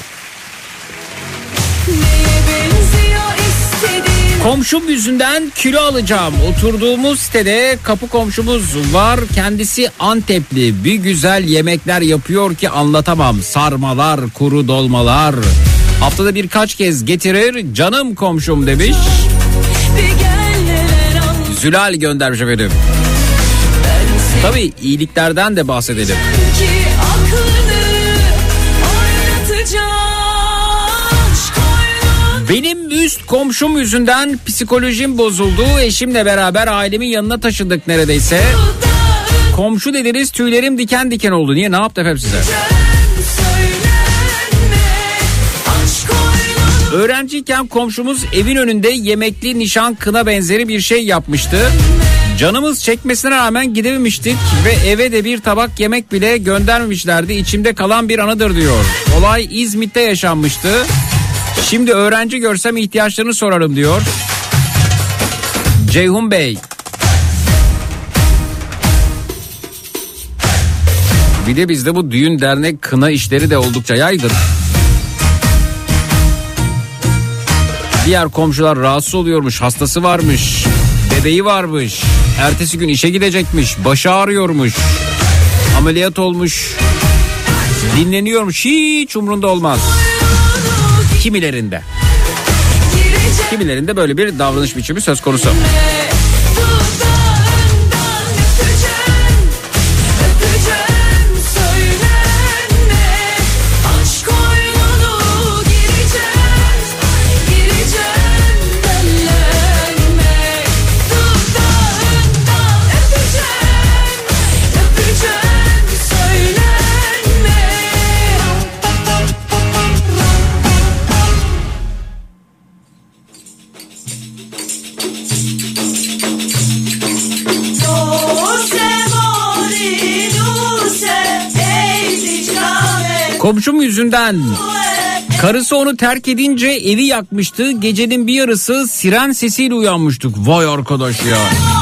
Komşum yüzünden kilo alacağım. Oturduğumuz sitede kapı komşumuz var. Kendisi Antepli. Bir güzel yemekler yapıyor ki anlatamam. Sarmalar, kuru dolmalar. Haftada birkaç kez getirir. Canım komşum demiş. Zülal göndermiş efendim. Tabii iyiliklerden de bahsedelim. Benim üst komşum yüzünden psikolojim bozuldu. Eşimle beraber ailemin yanına taşındık neredeyse. Komşu dediniz, tüylerim diken diken oldu. Niye, ne yaptı efendim size? Öğrenciyken komşumuz evin önünde yemekli, nişan, kına benzeri bir şey yapmıştı. Canımız çekmesine rağmen gidememiştik ve eve de bir tabak yemek bile göndermemişlerdi. İçimde kalan bir anıdır diyor. Olay İzmit'te yaşanmıştı. Şimdi öğrenci görsem ihtiyaçlarını sorarım diyor Ceyhun Bey. Bir de bizde bu düğün, dernek, kına işleri de oldukça yaygın. Diğer komşular rahatsız oluyormuş, hastası varmış, bebeği varmış, ertesi gün işe gidecekmiş, başı ağrıyormuş, ameliyat olmuş, dinleniyormuş, hiç umrunda olmaz. Kimilerinde böyle bir davranış biçimi söz konusu. Komşum yüzünden karısı onu terk edince evi yakmıştı. Gecenin bir yarısı siren sesiyle uyanmıştık. Vay arkadaş ya.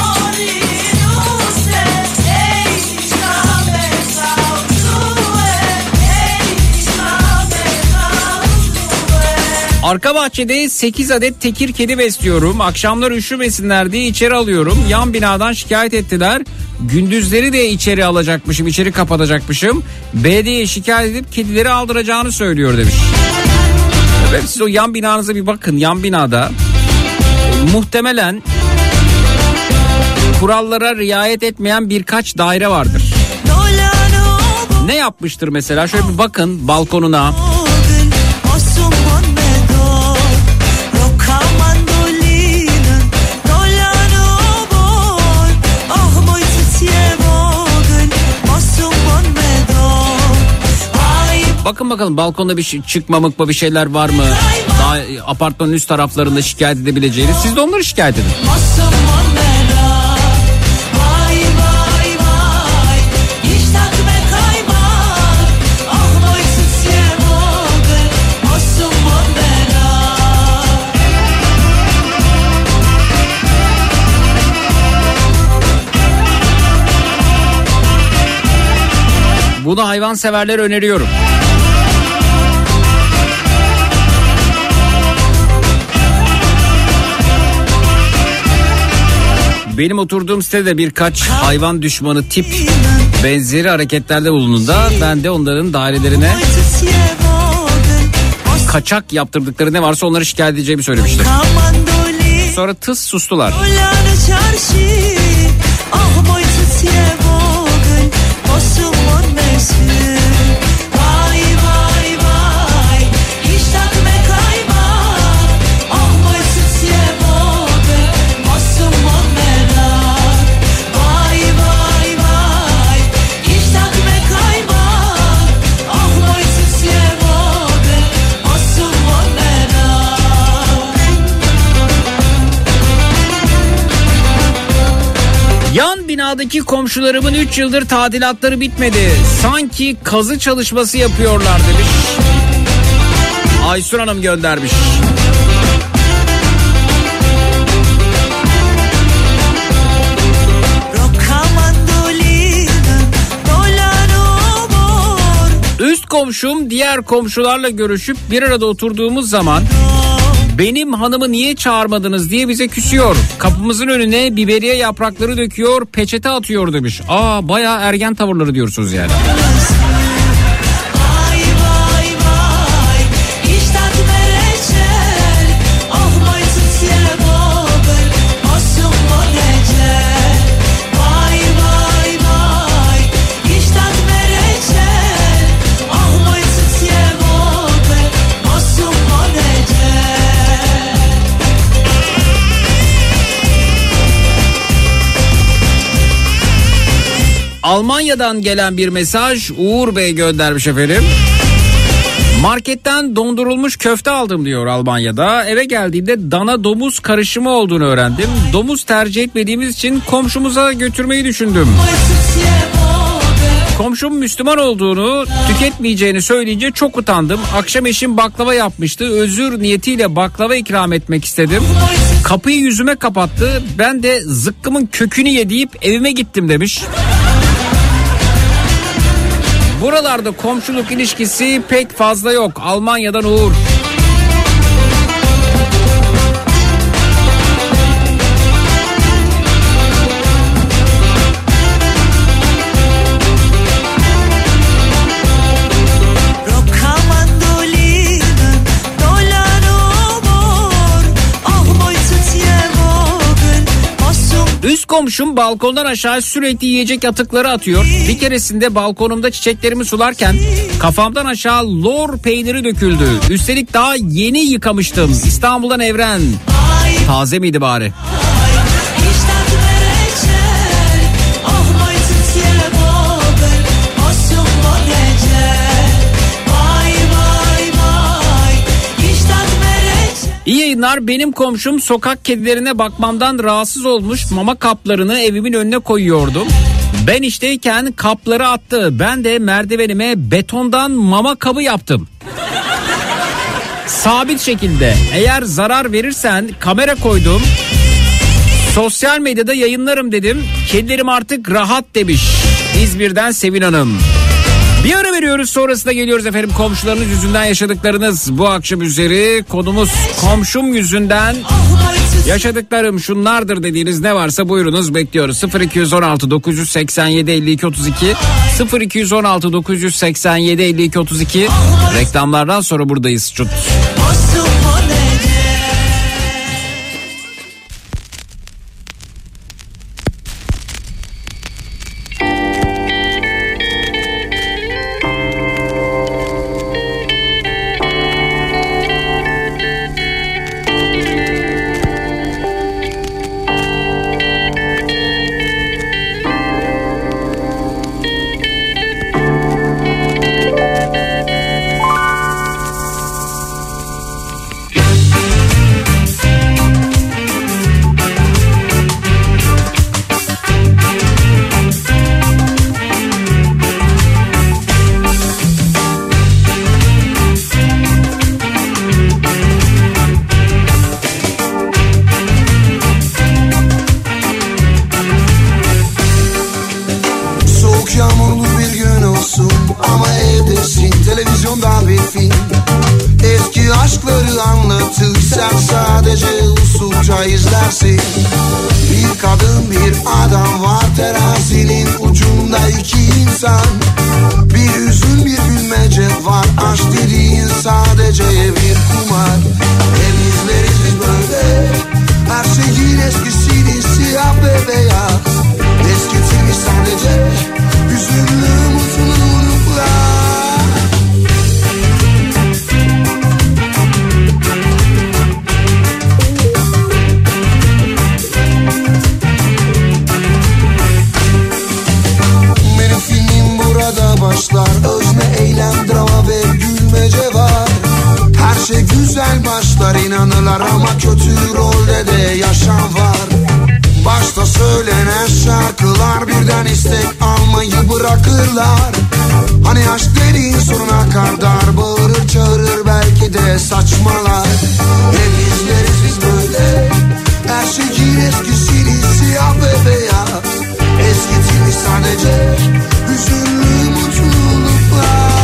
Arka bahçede 8 adet tekir kedi besliyorum. Akşamlar üşümesinler diye içeri alıyorum. Yan binadan şikayet ettiler. Gündüzleri de içeri alacakmışım, içeri kapatacakmışım. Belediye şikayet edip kedileri aldıracağını söylüyor demiş. Evet, siz o yan binanıza bir bakın. Yan binada muhtemelen kurallara riayet etmeyen birkaç daire vardır. Ne yapmıştır mesela? Şöyle bir bakın balkonuna. Bakın bakalım balkonda bir çıkmamak mı, bir şeyler var mı? Daha apartmanın üst taraflarında şikayet edebileceğiniz. Siz de onları şikayet edin. Bunu hayvanseverlere öneriyorum. Benim oturduğum sitede birkaç hayvan düşmanı tip benzeri hareketlerde bulunduğunda ben de onların dairelerine kaçak yaptırdıkları ne varsa onları şikayet edeceğimi söylemiştim. Sonra tıs sustular. Yan binadaki komşularımın 3 yıldır tadilatları bitmedi. Sanki kazı çalışması yapıyorlar demiş. Aysun Hanım göndermiş. Üst komşum diğer komşularla görüşüp bir arada oturduğumuz zaman benim hanımı niye çağırmadınız diye bize küsüyor. Kapımızın önüne biberiye yaprakları döküyor, peçete atıyor demiş. Bayağı ergen tavırları diyorsunuz yani. Almanya'dan gelen bir mesaj Uğur Bey göndermiş efendim. Marketten dondurulmuş köfte aldım diyor Almanya'da. Eve geldiğimde dana domuz karışımı olduğunu öğrendim. Domuz tercih etmediğimiz için komşumuza götürmeyi düşündüm. Komşum Müslüman olduğunu, tüketmeyeceğini söyleyince çok utandım. Akşam eşim baklava yapmıştı. Özür niyetiyle baklava ikram etmek istedim. Kapıyı yüzüme kapattı. Ben de zıkkımın kökünü ye deyip evime gittim demiş. Buralarda komşuluk ilişkisi pek fazla yok. Almanya'dan Uğur. Üst komşum balkondan aşağı sürekli yiyecek atıkları atıyor. Bir keresinde balkonumda çiçeklerimi sularken kafamdan aşağı lor peyniri döküldü. Üstelik daha yeni yıkamıştım. İstanbul'dan Evren. Taze miydi bari? İyi yayınlar. Benim komşum sokak kedilerine bakmamdan rahatsız olmuş, mama kaplarını evimin önüne koyuyordum. Ben işteyken kapları attı. Ben de merdivenime betondan mama kabı yaptım. Sabit şekilde. Eğer zarar verirsen kamera koydum. Sosyal medyada yayınlarım dedim. Kedilerim artık rahat demiş. İzmir'den Sevin Hanım. Bir ara veriyoruz, sonrasında geliyoruz efendim. Komşularınız yüzünden yaşadıklarınız bu akşam üzeri konumuz komşum yüzünden yaşadıklarım şunlardır dediğiniz ne varsa buyurunuz, bekliyoruz. 0216 987 52 32 0216 987 52 32 reklamlardan sonra buradayız. Çut. sonra izlersin. Bir kadın bir adam var, terazinin ucunda iki insan. Bir hüzün bir gülmece var, aşk dediğin sadece bir kumar. Hep izleriz biz böyle, her şeyin eskisini siyah ve beyaz. Eskitilmiş sadece hüzünlü mutluluklar. Benim filmim burada başlar, özne, eylem, drama ve gülmece var. Her şey güzel başlar, inanırlar ama kötü rolde de yaşam var. Başta söylenen şarkılar birden istek almayı bırakırlar. Hani aşk dediğin sonuna kadar bağırır çağırır, belki de saçmalar. Hep izleriz biz böyle, her şeyin eskisini siyah ve beyaz. Eskitilmiş sadece hüzünlü mutluluklar.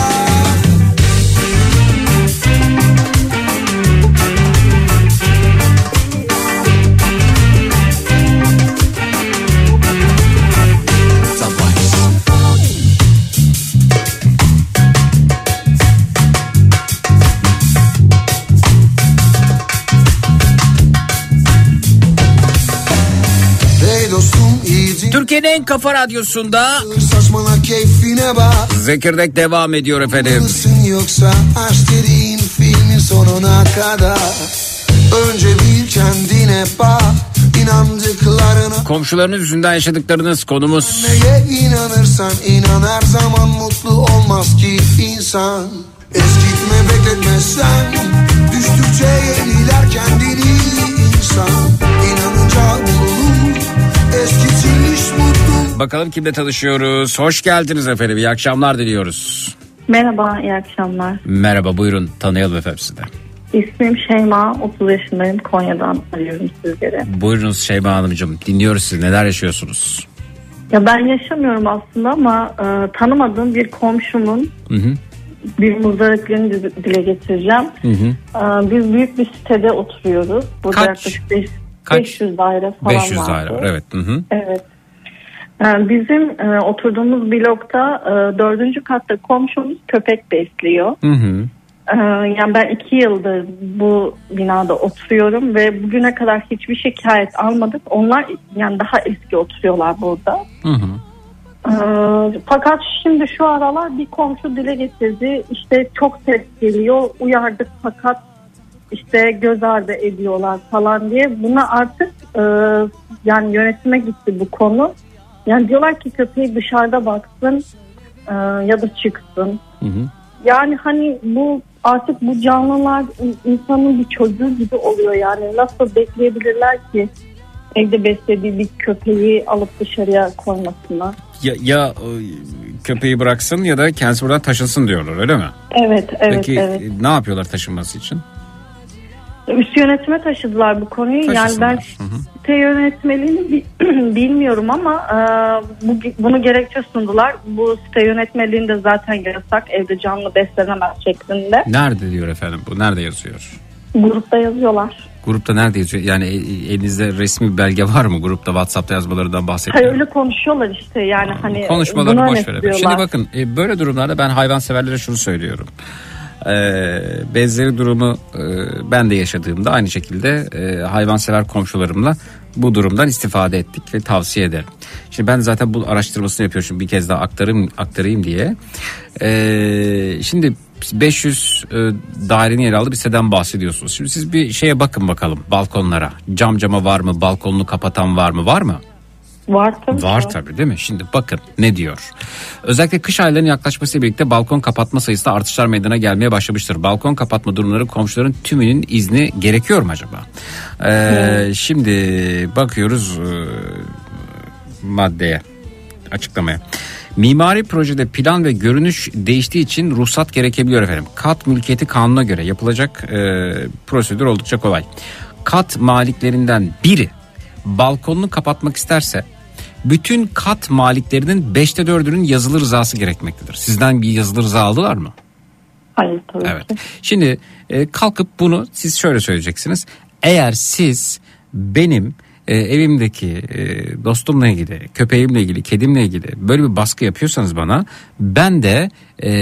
Türkiye'nin en kafa radyosunda Saçmala keyfine bak. Zekirdek devam ediyor efendim. Yoksa aşk dediğin filmin sonuna kadar. Önce bir kendine bak, inandıklarına. Komşularınız yüzünden yaşadıklarınız konumuz. Neye inanırsan inan, her zaman mutlu olmaz ki insan. Eskitme bekletme sen, düştükçe yeniler kendini insan. İnanınca bulunur eskitilmiş mutlu. Bakalım kimle tanışıyoruz. Hoş geldiniz efendim. İyi akşamlar diliyoruz. Merhaba, iyi akşamlar. Merhaba, buyurun tanıyalım efendim sizi de. İsmim Şeyma, 30 yaşındayım. Konya'dan arıyorum sizleri. Buyurunuz Şeyma Hanımcığım, dinliyoruz sizi. Neler yaşıyorsunuz? Ya ben yaşamıyorum aslında ama tanımadığım bir komşumun bir muzdariplerini dile getireceğim. Biz büyük bir sitede oturuyoruz. Burada yaklaşık 500 daire falan 500 daire var, evet. Evet. Bizim oturduğumuz blokta 4. katta komşumuz köpek besliyor. Yani ben 2 yıldır bu binada oturuyorum ve bugüne kadar hiçbir şikayet almadık. Onlar yani daha eski oturuyorlar burada. Fakat şimdi şu aralar bir komşu dile getirdi. İşte çok ses geliyor, uyardık fakat işte göz ardı ediyorlar falan diye. Buna artık yani yönetime gitti bu konu. Yani diyorlar ki köpeği dışarıda baksın ya da çıksın. Yani hani bu artık bu canlılar insanın bir çocuğu gibi oluyor yani. Nasıl bekleyebilirler ki evde beslediği bir köpeği alıp dışarıya koymasına? Ya köpeği bıraksın ya da kendisi buradan taşınsın diyorlar, öyle mi? Evet. Peki ne yapıyorlar taşınması için? Üst yönetime taşıdılar bu konuyu. Yani ben site yönetmeliğini bilmiyorum ama bunu gerekçe sundular. Bu site yönetmeliğinde zaten yasak, evde canlı beslenemez şeklinde. Nerede diyor efendim bu? Nerede yazıyor? Grupta yazıyorlar. Grupta nerede yazıyor? Yani elinizde resmi bir belge var mı? Grupta WhatsApp'ta yazmalarından bahsediyorum. Hayır, öyle konuşuyorlar işte yani hani. Konuşmaları boş verelim. Şimdi bakın böyle durumlarda ben hayvanseverlere şunu söylüyorum. Benzeri durumu ben de yaşadığımda aynı şekilde hayvansever komşularımla bu durumdan istifade ettik ve tavsiye ederim. Şimdi ben zaten bu araştırmasını yapıyorum, şimdi bir kez daha aktarayım diye. Şimdi 500 dairenin yer aldığı bir siteden bahsediyorsunuz. Şimdi siz bir şeye bakın bakalım, balkonlara. Cama var mı? Balkonunu kapatan var mı? Var mı? Var tabii. Var tabii, değil mi? Şimdi bakın ne diyor. Özellikle kış aylarının yaklaşmasıyla birlikte balkon kapatma sayısında artışlar meydana gelmeye başlamıştır. Balkon kapatma durumları komşuların tümünün izni gerekiyor mu acaba? Şimdi bakıyoruz maddeye, açıklamaya. Mimari projede plan ve görünüş değiştiği için ruhsat gerekebiliyor efendim. Kat mülkiyeti kanuna göre yapılacak prosedür oldukça kolay. Kat maliklerinden biri balkonunu kapatmak isterse bütün kat maliklerinin 5'te 4'ünün yazılı rızası gerekmektedir. Sizden bir yazılı rıza aldılar mı? Hayır tabii. Evet. Şimdi kalkıp bunu siz şöyle söyleyeceksiniz. Eğer siz benim evimdeki dostumla ilgili, köpeğimle ilgili, kedimle ilgili böyle bir baskı yapıyorsanız bana, ben de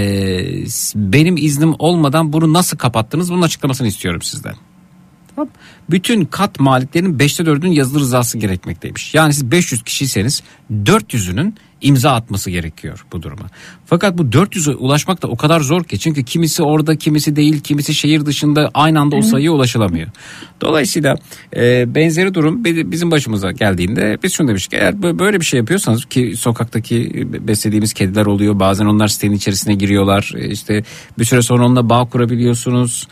benim iznim olmadan bunu nasıl kapattınız, bunun açıklamasını istiyorum sizden. Tamam. Bütün kat maliklerinin 5'te 4'ünün yazılı rızası gerekmekteymiş. Yani siz 500 kişiyseniz 400'ünün imza atması gerekiyor bu duruma. Fakat bu 400'e ulaşmak da o kadar zor ki, çünkü kimisi orada, kimisi değil, kimisi şehir dışında, aynı anda o sayıya ulaşılamıyor. Dolayısıyla benzeri durum bizim başımıza geldiğinde biz şunu demiştik: eğer böyle bir şey yapıyorsanız, ki sokaktaki beslediğimiz kediler oluyor, bazen onlar sitenin içerisine giriyorlar, işte bir süre sonra onunla bağ kurabiliyorsunuz,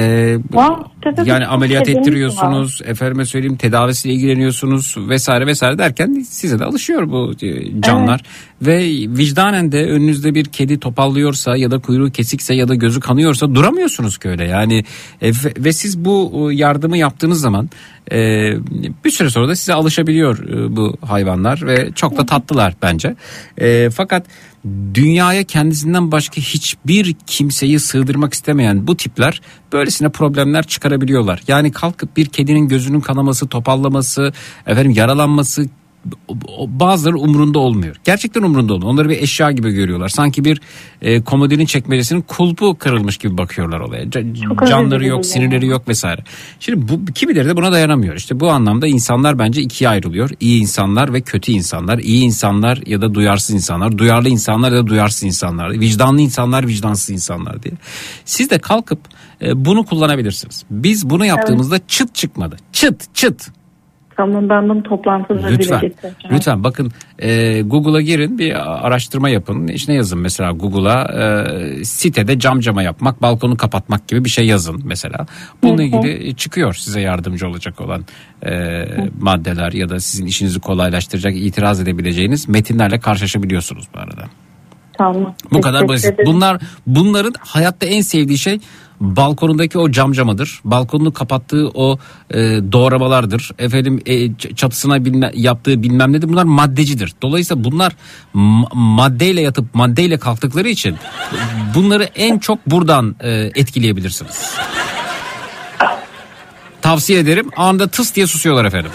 yani ameliyat ettiriyorsunuz, efendime söyleyeyim tedavisiyle ilgileniyorsunuz vesaire vesaire derken size de alışıyor bu canlar. Evet. Ve vicdanen de önünüzde bir kedi topallıyorsa ya da kuyruğu kesikse ya da gözü kanıyorsa duramıyorsunuz ki öyle yani. Ve siz bu yardımı yaptığınız zaman bir süre sonra da size alışabiliyor bu hayvanlar ve çok da tatlılar bence. Fakat dünyaya kendisinden başka hiçbir kimseyi sığdırmak istemeyen bu tipler böylesine problemler çıkarabiliyorlar. Yani kalkıp bir kedinin gözünün kanaması, topallaması, yaralanması, bazıları umurunda olmuyor. Gerçekten umurunda olmuyor. Onları bir eşya gibi görüyorlar. Sanki bir komodinin çekmecesinin kulpu kırılmış gibi bakıyorlar olaya. Canları yok, sinirleri yok vesaire. Şimdi kimileri de buna dayanamıyor. İşte bu anlamda insanlar bence ikiye ayrılıyor. İyi insanlar ve kötü insanlar. İyi insanlar ya da duyarsız insanlar. Duyarlı insanlar ya da duyarsız insanlar. Vicdanlı insanlar, vicdansız insanlar diye. Siz de kalkıp bunu kullanabilirsiniz. Biz bunu yaptığımızda çıt çıkmadı. Çıt. Tamam, ben bunu toplantıda dile getireceğim. Lütfen bakın, Google'a girin, bir araştırma yapın. İşte yazın mesela Google'a sitede cama yapmak, balkonu kapatmak gibi bir şey yazın mesela. Bununla ilgili çıkıyor size yardımcı olacak olan maddeler ya da sizin işinizi kolaylaştıracak, itiraz edebileceğiniz metinlerle karşılaşabiliyorsunuz bu arada. Tamam. Bu kadar basit. Bunların hayatta en sevdiği şey balkonundaki o camcamadır. Balkonunu kapattığı o doğramalardır. Çatısına yaptığı bilmem nedir. Bunlar maddecidir. Dolayısıyla bunlar maddeyle yatıp maddeyle kalktıkları için bunları en çok buradan etkileyebilirsiniz. Tavsiye ederim. Anında tıs diye susuyorlar efendim.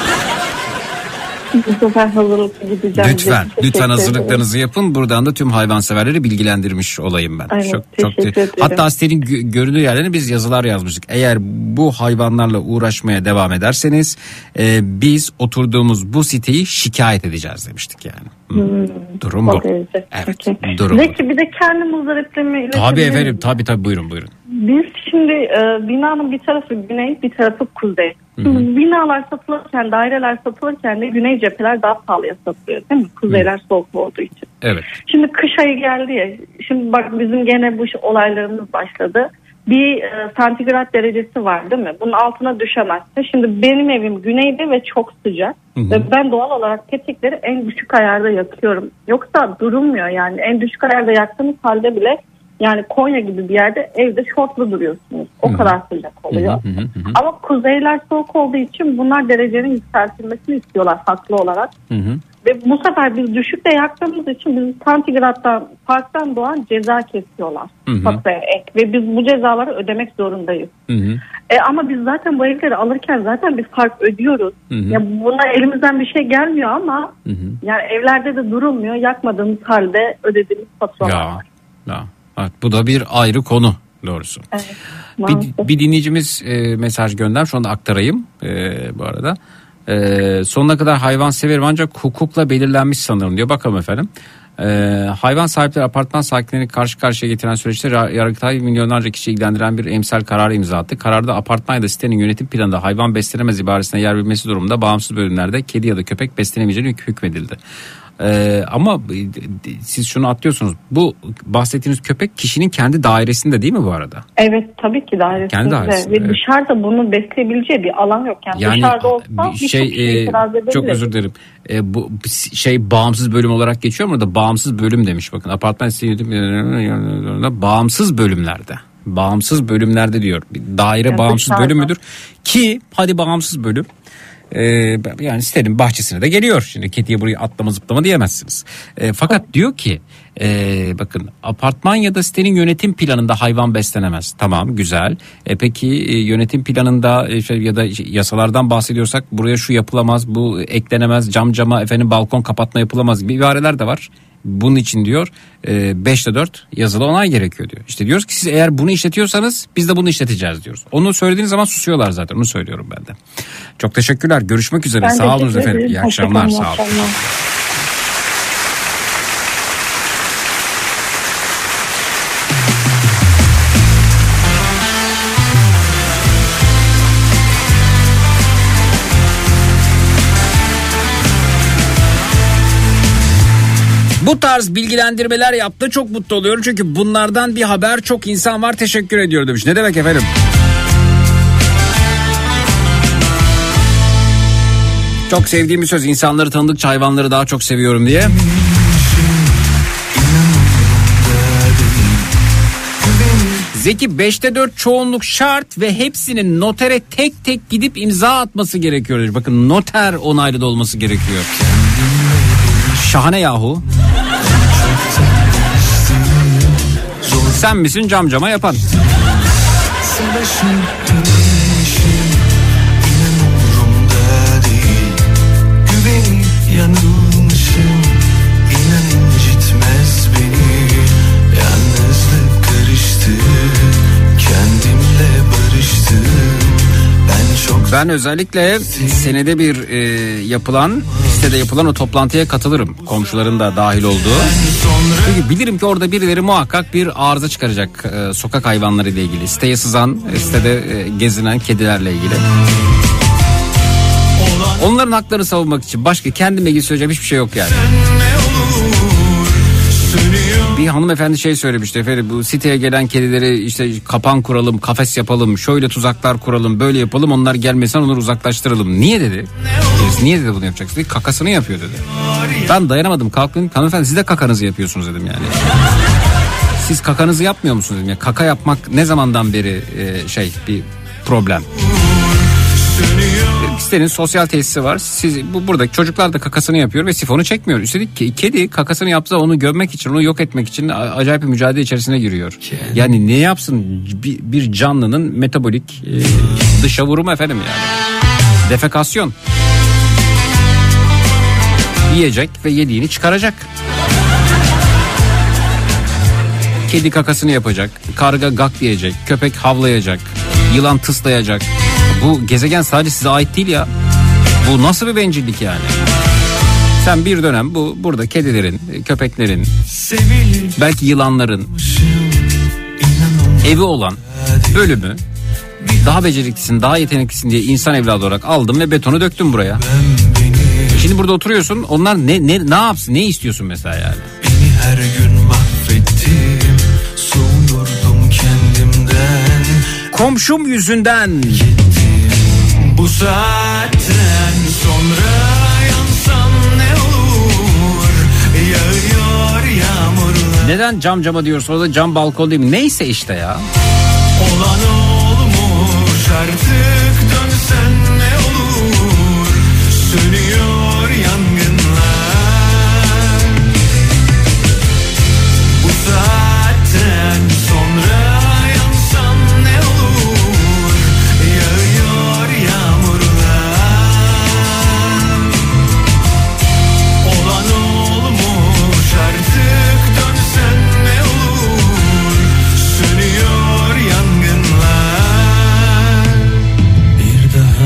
Bu sefer hazırlıklı gideceğim. Lütfen hazırlıklarınızı yapın. Buradan da tüm hayvanseverleri bilgilendirmiş olayım ben. Aynen, çok ederim. Hatta sitenin göründüğü yerlerine biz yazılar yazmıştık. Eğer bu hayvanlarla uğraşmaya devam ederseniz biz oturduğumuz bu siteyi şikayet edeceğiz demiştik yani. Durum bu. Evet. Okay. Durum Peki bir de kendi muzdariplerimi Tabii efendim. Tabii buyurun. Biz şimdi binanın bir tarafı güney, bir tarafı kuzey. Şimdi binalar satılırken, daireler satılırken de güney cepheler daha pahalıya satılıyor değil mi? Kuzeyler soğuk olduğu için. Evet. Şimdi kış ayı geldi ya. Şimdi bak bizim gene bu olaylarımız başladı. Bir santigrat derecesi var değil mi? Bunun altına düşemezse. Şimdi benim evim güneyde ve çok sıcak. Ve ben doğal olarak petekleri en düşük ayarda yakıyorum. Yoksa durulmuyor yani. En düşük ayarda yaktığınız halde bile yani Konya gibi bir yerde evde şortlu duruyorsunuz. O kadar sıcak oluyor. Ama kuzeyler soğuk olduğu için bunlar derecenin yükseltilmesini istiyorlar haklı olarak. Ve bu sefer biz düşükte yaktığımız için bizi santigrattan, farktan doğan ceza kesiyorlar. Ve biz bu cezaları ödemek zorundayız. Ama biz zaten bu evleri alırken zaten bir fark ödüyoruz. Ya buna elimizden bir şey gelmiyor ama yani evlerde de durulmuyor. Yakmadığımız halde ödediğimiz faturalar var. Evet, bu da bir ayrı konu doğrusu. Evet, bir dinleyicimiz mesaj gönder, şu anda aktarayım bu arada. Sonuna kadar hayvan severim ancak hukukla belirlenmiş sanırım diyor. Bakalım efendim. Hayvan sahipleri apartman sakinlerini karşı karşıya getiren süreçte Yargıtay milyonlarca kişi ilgilendiren bir emsal kararı imza attı. Kararda apartman ya da sitenin yönetim planında hayvan beslenemez ibaresine yer verilmesi durumunda bağımsız bölümlerde kedi ya da köpek beslenemeyeceğine hükmedildi. Ama siz şunu atlıyorsunuz. Bu bahsettiğiniz köpek kişinin kendi dairesinde değil mi bu arada? Evet, tabii ki dairesinde. Kendi dairesinde. Ve evet. Dışarıda bunu besleyebileceği bir alan yok. Yani dışarıda olsa çok özür dilerim. Bu bağımsız bölüm olarak geçiyor mu da bağımsız bölüm demiş. Bakın apartman bağımsız bölümlerde. Bağımsız bölümlerde diyor. Daire yani bağımsız bölüm müdür? Ki hadi bağımsız bölüm. Yani sitenin bahçesine de geliyor. Şimdi kediye buraya atlama zıplama diyemezsiniz. Fakat diyor ki bakın, apartman ya da sitenin yönetim planında hayvan beslenemez. Tamam, güzel. Peki yönetim planında ya da yasalardan bahsediyorsak buraya şu yapılamaz, bu eklenemez, cama balkon kapatma yapılamaz gibi ibareler de var. Bunun için diyor 5'te 4 yazılı onay gerekiyor diyor. İşte diyoruz ki siz eğer bunu işletiyorsanız biz de bunu işleteceğiz diyoruz. Onu söylediğiniz zaman susuyorlar zaten, onu söylüyorum ben de. Çok teşekkürler, görüşmek üzere. Sağ olun efendim, iyi akşamlar, sağ olun. Bu tarz bilgilendirmeler yaptı, çok mutlu oluyorum çünkü bunlardan bir haber çok insan var, teşekkür ediyor demiş. Ne demek efendim? Çok sevdiğim bir söz, insanları tanıdıkça hayvanları daha çok seviyorum diye. Zeki, 5'te 4 çoğunluk şart ve hepsinin notere tek tek gidip imza atması gerekiyor. Bakın, noter onaylı da olması gerekiyor. Şahane yahu. Sen misin cama yapan? Ben özellikle senede bir sitede yapılan o toplantıya katılırım. Komşuların da dahil olduğu. Çünkü bilirim ki orada birileri muhakkak bir arıza çıkaracak sokak hayvanları ile ilgili. Siteye sızan, sitede gezinen kedilerle ilgili. Onların haklarını savunmak için başka kendime ilgili söyleyeceğim hiçbir şey yok yani. Bir hanımefendi söylemişti efendim, bu siteye gelen kedileri işte kapan kuralım, kafes yapalım, şöyle tuzaklar kuralım, böyle yapalım, onlar gelmesin, onları uzaklaştıralım. Niye dedi? Niye dedi bunu yapacaksın? Kakasını yapıyor dedi. Ben dayanamadım, kalktım, hanımefendi siz de kakanızı yapıyorsunuz dedim yani. Siz kakanızı yapmıyor musunuz dedim ya. Kaka yapmak ne zamandan beri bir problem. Sitenin sosyal tesisi var. Buradaki çocuklar da kakasını yapıyor ve sifonu çekmiyor. Üstelik kedi kakasını yapsa onu gömmek için, onu yok etmek için acayip bir mücadele içerisine giriyor. Yani ne yapsın bir canlının metabolik dışa vurumu efendim yani. Defekasyon. Yiyecek ve yediğini çıkaracak. Kedi kakasını yapacak, karga gak diyecek, köpek havlayacak, yılan tıslayacak. Bu gezegen sadece size ait değil ya. Bu nasıl bir bencillik yani? Sen bir dönem burada kedilerin, köpeklerin, belki yılanların evi olan bölümü daha beceriklisin, daha yeteneklisin diye insan evladı olarak aldım ve betonu döktüm buraya. Şimdi burada oturuyorsun, onlar ne yapsın, ne istiyorsun mesela yani? Beni her gün mahvettim, soğudum kendimden. Komşum yüzünden. Bu saatten sonra yansam ne olur? Yağıyor yağmurlar. Neden cama diyorsun, orada cam balkon değil mi? Neyse işte ya. Olan olmuş, artık dönsen ne olur? Sönüyor yangınlar. Bu saatten sonra yansam ne olur? Yağıyor yağmurlar. Olan olmuş, artık dönsen ne olur? Sönüyor yangınlar. Bir daha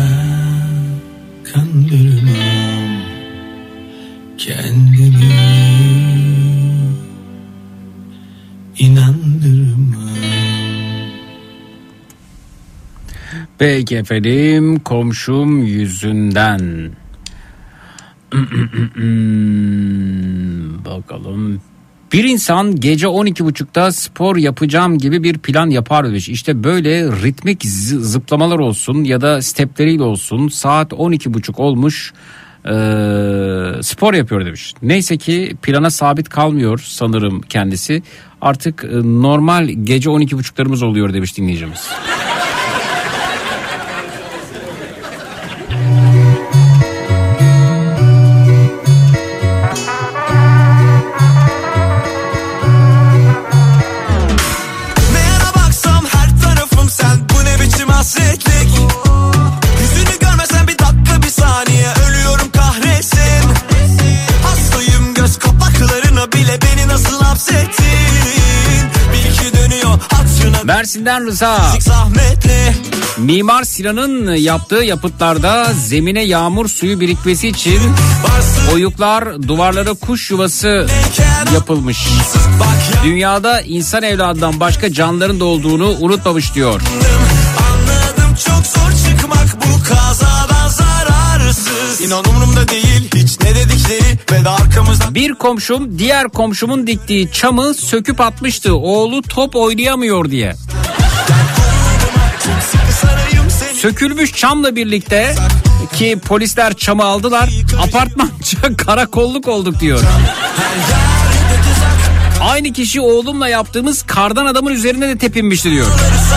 kandırmam kendimi, inandırmam. Peki efendim, komşum yüzünden. Bakalım. Bir insan gece 12.30'da spor yapacağım gibi bir plan yapar demiş. İşte böyle ritmik zıplamalar olsun ya da stepleriyle olsun, saat 12.30 olmuş, spor yapıyor demiş. Neyse ki plana sabit kalmıyor sanırım kendisi. Artık normal gece 12.30'larımız oluyor demiş dinleyicimiz. Mersin'den Rıza. Mimar Sinan'ın yaptığı yapıtlarda zemine yağmur suyu birikmesi için oyuklar, duvarlara kuş yuvası yapılmış. Dünyada insan evladından başka canlıların da olduğunu unutmamış diyor. Anladım, çok zor çıkmak bu kazadan zararsız. İnan umurumda değil hiç ne dedikleri ve de arkamızdan. Bir komşum diğer komşumun diktiği çamı söküp atmıştı. Oğlu top oynayamıyor diye. Sökülmüş çamla birlikte ki polisler çamı aldılar, apartmanca karakolluk olduk diyor. Aynı kişi oğlumla yaptığımız kardan adamın üzerine de tepinmişti diyor.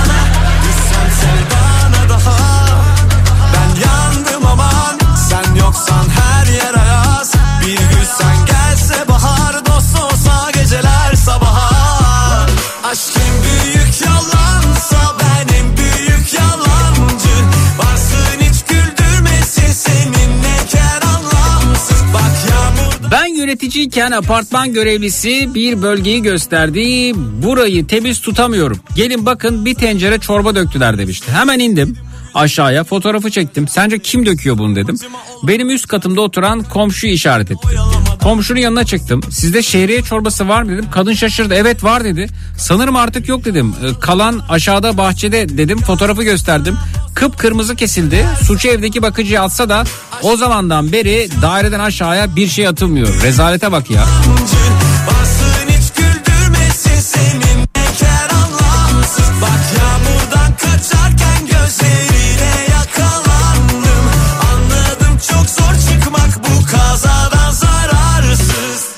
Ben yandım aman, sen yoksan her yer ayaz. Bir gün sen gelse bahar, dost olsa geceler sabaha. Aşk en büyük yalansa ben en büyük yalancı. Varsın hiç güldürmesin seninle ker anlamsız. Bak yağmur. Ben yöneticiyken apartman görevlisi bir bölgeyi gösterdi. Burayı temiz tutamıyorum. Gelin bakın bir tencere çorba döktüler demişti. Hemen indim aşağıya, fotoğrafı çektim. Sence kim döküyor bunu dedim. Benim üst katımda oturan komşuyu işaret ettim. Komşunun yanına çıktım. Sizde şehriye çorbası var mı dedim. Kadın şaşırdı. Evet var dedi. Sanırım artık yok dedim. Kalan aşağıda bahçede dedim. Fotoğrafı gösterdim. Kıpkırmızı kesildi. Suçu evdeki bakıcıya atsa da o zamandan beri daireden aşağıya bir şey atılmıyor. Rezalete bak ya. Varsın hiç güldürmesin seninle ker anlamsız. Bak yağmurdan kaçarken gözlerine yakalandım. Anladım, çok zor çıkmak bu kazadan zararsız.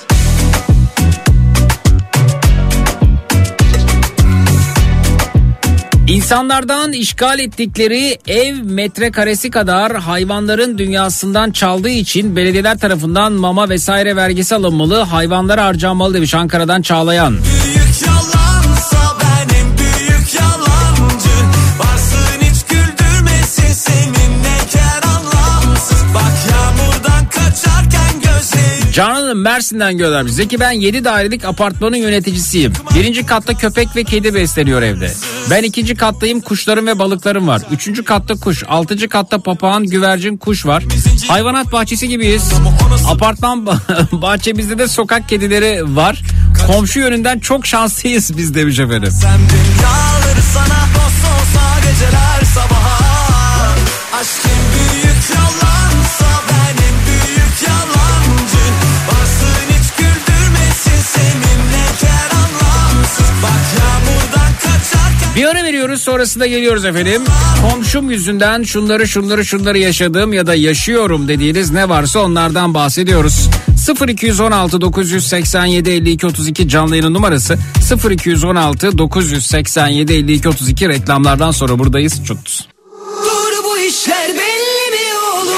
İnsanlardan işgal ettikleri ev metrekaresi kadar hayvanların dünyasından çaldığı için belediyeler tarafından mama vesaire vergisi alınmalı, hayvanlara harcanmalı demiş Ankara'dan Çağlayan. Büyük yalansa ben en büyük yalancı. Varsın hiç güldürmesin seninle ker anlamsız. Bak yağmurdan kaçarken gözlerim. Canan Hanım Mersin'den göndermiş. Zeki, ben 7 dairelik apartmanın yöneticisiyim. 1. katta köpek ve kedi besleniyor evde. Ben 2. kattayım, kuşlarım ve balıklarım var. 3. katta kuş, 6. katta papağan, güvercin, kuş var. Hayvanat bahçesi gibiyiz. Apartman bahçemizde de sokak kedileri var. Komşu yönünden çok şanslıyız biz demiş efendim. Sen dünyaları sana dost olsa geceler sabaha. Aşkın büyük yalansa ben en büyük yalancı. Varsın hiç güldürmesin seninle ker anlamsız. Bak yağmurdan kaçarken. Bir ara veriyoruz, sonrasında geliyoruz efendim. Komşum yüzünden şunları yaşadım ya da yaşıyorum dediğiniz ne varsa onlardan bahsediyoruz. 0216 987 52 32 canlı yayın numarası, 0216 987 52 32. Reklamlardan sonra buradayız. Çutuz. Dur bu işler belli mi olur?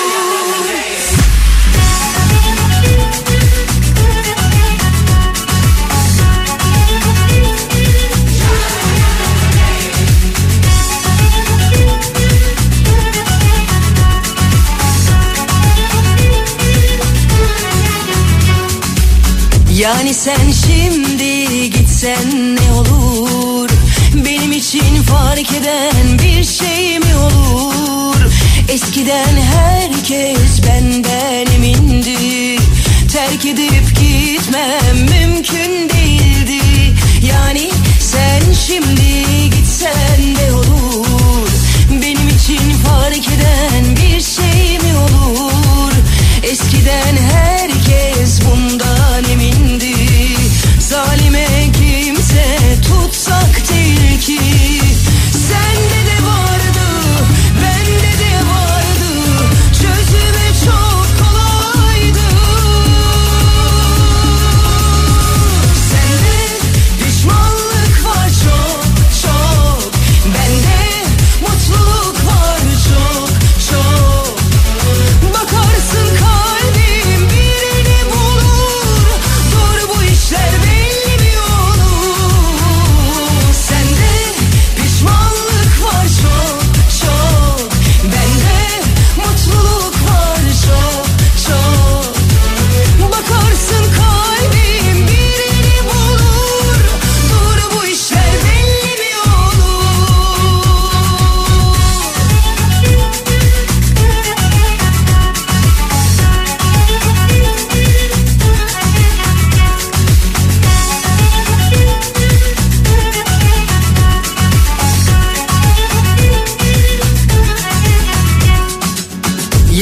Yani sen şimdi gitsen ne olur? Benim için fark eden bir şey mi olur? Eskiden herkes benden emindi. Terk edip gitmem mümkün değildi. Yani sen şimdi gitsen ne olur? Benim için fark eden bir şey mi olur? Eskiden herkes bundan emindi. Zalime kimse tutsak değil ki. Sende de vardı, bende de vardı. Çözümü çok kolaydı. Sende pişmanlık var çok çok. Bende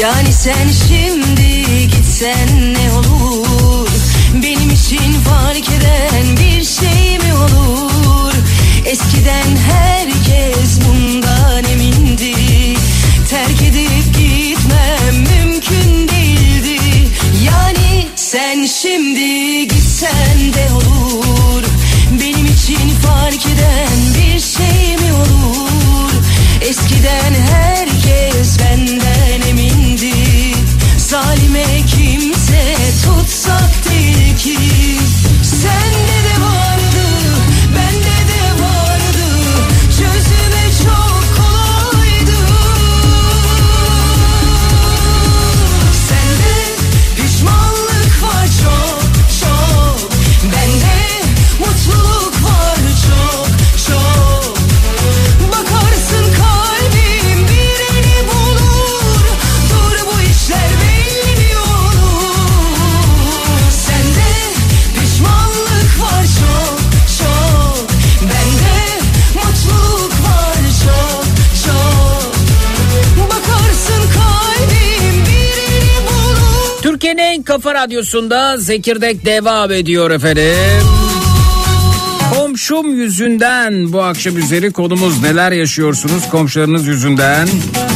Yani sen şimdi gitsen ne olur? Benim için fark eden bir şey mi olur? Eskiden herkes bundan emindi. Terk edip gitmem mümkün değildi. Yani sen şimdi gitsen de olur. Benim için fark eden bir şey mi olur? Eskiden herkes benden emindi. Zalime kimse tutsak değil ki. Sende de vardı, bende de vardı. Çözümü çok kolaydı. Sende pişmanlık var çok çok. Bende mutluluk var çok çok. Bakarsın kalbim birini bulur. Dur bu işler belli mi olur? Sende pişmanlık var çok çok. Bende mutluluk var çok çok. Bakarsın kalbim birini bulur. Türkiye'nin en kafa radyosunda Zekirdek devam ediyor efendim. Komşum yüzünden bu akşam üzeri konumuz, neler yaşıyorsunuz komşularınız yüzünden?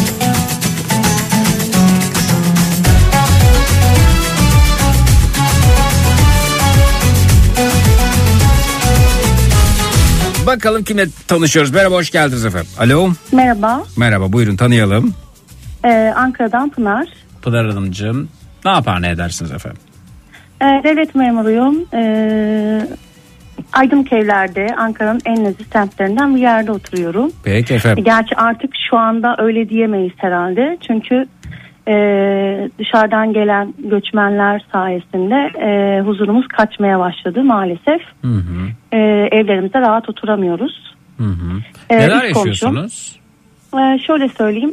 Bakalım kimle tanışıyoruz. Merhaba, hoş geldiniz efendim. Alo. Merhaba. Merhaba, buyurun tanıyalım. Ankara'dan Pınar. Pınar Hanımcığım, ne yapar ne edersiniz efendim? Devlet memuruyum. Aydınlıkevler'de, Ankara'nın en nezih semtlerinden bir yerde oturuyorum. Peki efendim. Gerçi artık şu anda öyle diyemeyiz herhalde. Çünkü dışarıdan gelen göçmenler sayesinde huzurumuz kaçmaya başladı maalesef. Hı hı. Evlerimizde rahat oturamıyoruz. Hı hı. Neler yaşıyorsunuz? Şöyle söyleyeyim.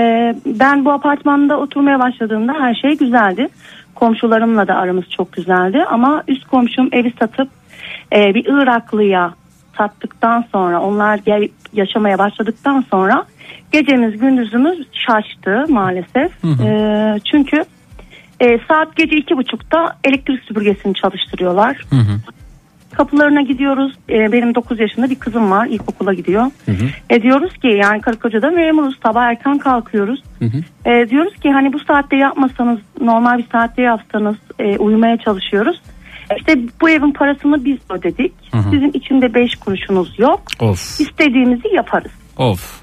Ben bu apartmanda oturmaya başladığımda her şey güzeldi. Komşularımla da aramız çok güzeldi. Ama üst komşum evi satıp bir Iraklıya sattıktan sonra, onlar gelip yaşamaya başladıktan sonra gecemiz gündüzümüz şaştı maalesef. Hı hı. Çünkü saat gece 2.30'da elektrik süpürgesini çalıştırıyorlar. Hı hı. Kapılarına gidiyoruz. Benim 9 yaşında bir kızım var, ilkokula gidiyor. Hı hı. Diyoruz ki yani karı kocada memuruz, sabah erken kalkıyoruz. Hı hı. Diyoruz ki hani bu saatte yapmasanız, normal bir saatte yapsanız, uyumaya çalışıyoruz. İşte bu evin parasını biz ödedik. Hı hı. Sizin içinde 5 kuruşunuz yok. Of. İstediğimizi yaparız. Of.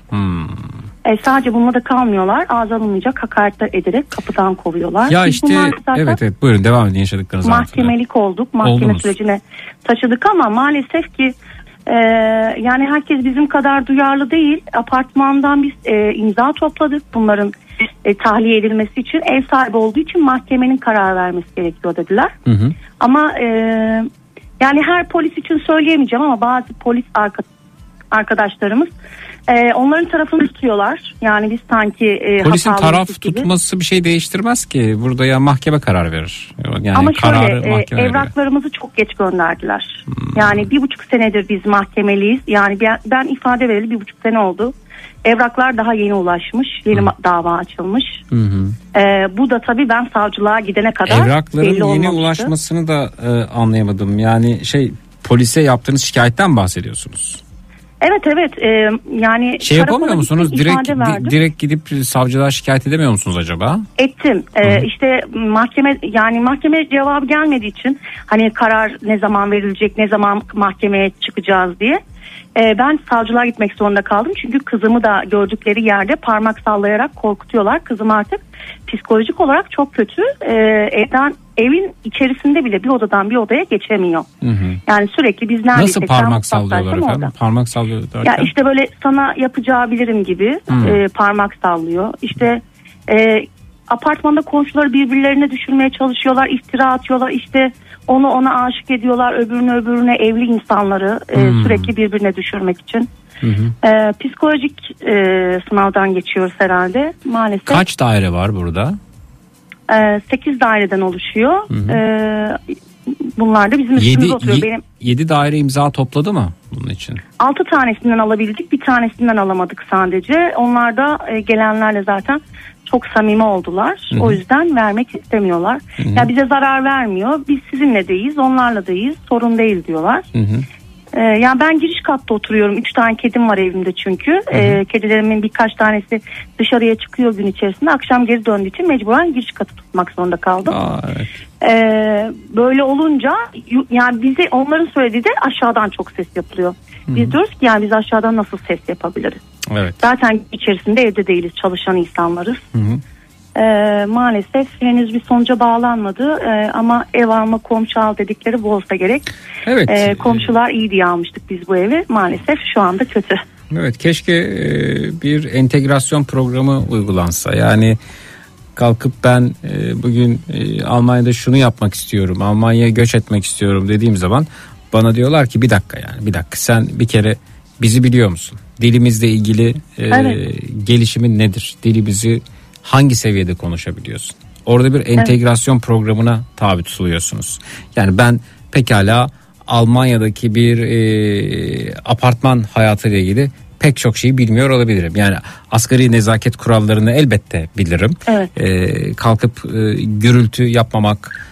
Sadece bununla da kalmıyorlar. Ağız alınmayacak hakaretler ederek kapıdan kovuyorlar. Ya Biz işte evet buyurun devam edin yaşadıklarınızı. Mahkemelik olduk. Mahkeme Oldunuz. sürecine taşıdık ama maalesef ki yani herkes bizim kadar duyarlı değil. Apartmandan biz imza topladık. Bunların tahliye edilmesi için, ev sahibi olduğu için mahkemenin karar vermesi gerekiyor dediler. Hı hı. Ama yani her polis için söyleyemeyeceğim ama bazı polis arkadaşlarımız onların tarafını tutuyorlar. Yani biz sanki polisin taraf gibi. tutması bir şey değiştirmez ki. Burada ya mahkeme karar verir. Yani ama kararı şöyle evraklarımızı çok geç gönderdiler. Yani 1,5 senedir biz mahkemeliyiz. Yani ben ifade vereli 1,5 sene oldu. Evraklar daha yeni ulaşmış. Yeni dava açılmış. Hı hı. Bu da tabii ben savcılığa gidene kadar evrakların belli yeni olmamıştı. ulaşmasını da anlayamadım. Yani polise yaptığınız şikayetten bahsediyorsunuz. Evet yani yapamıyor musunuz? Direkt Direkt gidip savcılığa şikayet edemiyor musunuz acaba? Ettim. İşte mahkeme cevabı gelmediği için hani karar ne zaman verilecek, ne zaman mahkemeye çıkacağız diye ben savcılığa gitmek zorunda kaldım. Çünkü kızımı da gördükleri yerde parmak sallayarak korkutuyorlar. Kızım artık psikolojik olarak çok kötü. Evin içerisinde bile bir odadan bir odaya geçemiyor. Hı hı. Yani sürekli biz neredeysek. Nasıl parmak sallıyorlar efendim? Orada. Parmak sallıyorlar. Ya işte böyle sana yapacağı bilirim gibi parmak sallıyor. İşte apartmanda komşuları birbirlerine düşürmeye çalışıyorlar, iftira atıyorlar. İşte onu ona aşık ediyorlar, öbürüne evli insanları sürekli birbirine düşürmek için. Hı hı. Psikolojik sınavdan geçiyoruz herhalde maalesef. Kaç daire var burada? 8 daireden oluşuyor. bunlar da bizim üstümüze oturuyor. Benim 7 daire imza topladı mı bunun için? 6 tanesinden alabildik, bir tanesinden alamadık sadece. Onlar da gelenlerle zaten çok samimi oldular. Hı-hı. O yüzden vermek istemiyorlar. Hı-hı. Ya bize zarar vermiyor. Biz sizinle deyiz, onlarla deyiz. Sorun değil diyorlar. Yani ben giriş katta oturuyorum. 3 tane kedim var evimde çünkü. Kedilerimin birkaç tanesi dışarıya çıkıyor gün içerisinde. Akşam geri döndüğü için mecburen giriş katı tutmak zorunda kaldım. Evet. Böyle olunca yani bize onların söylediği de aşağıdan çok ses yapılıyor. Biz diyoruz ki yani biz aşağıdan nasıl ses yapabiliriz? Evet. Zaten içerisinde evde değiliz, çalışan insanlarız. Maalesef henüz bir sonuca bağlanmadı ama ev alma komşu al dedikleri bu olsa gerek. Evet. Komşular iyi diye almıştık biz bu evi, maalesef şu anda kötü. Evet, keşke bir entegrasyon programı uygulansa. Yani kalkıp ben bugün Almanya'da şunu yapmak istiyorum, Almanya'ya göç etmek istiyorum dediğim zaman bana diyorlar ki bir dakika sen bir kere bizi biliyor musun? Dilimizle ilgili gelişimin nedir? Dilimizi hangi seviyede konuşabiliyorsun? Orada bir entegrasyon programına tabi tutuluyorsunuz. Yani ben pekala Almanya'daki bir apartman hayatıyla ilgili pek çok şeyi bilmiyor olabilirim. Yani asgari nezaket kurallarını elbette bilirim. Evet. Kalkıp gürültü yapmamak,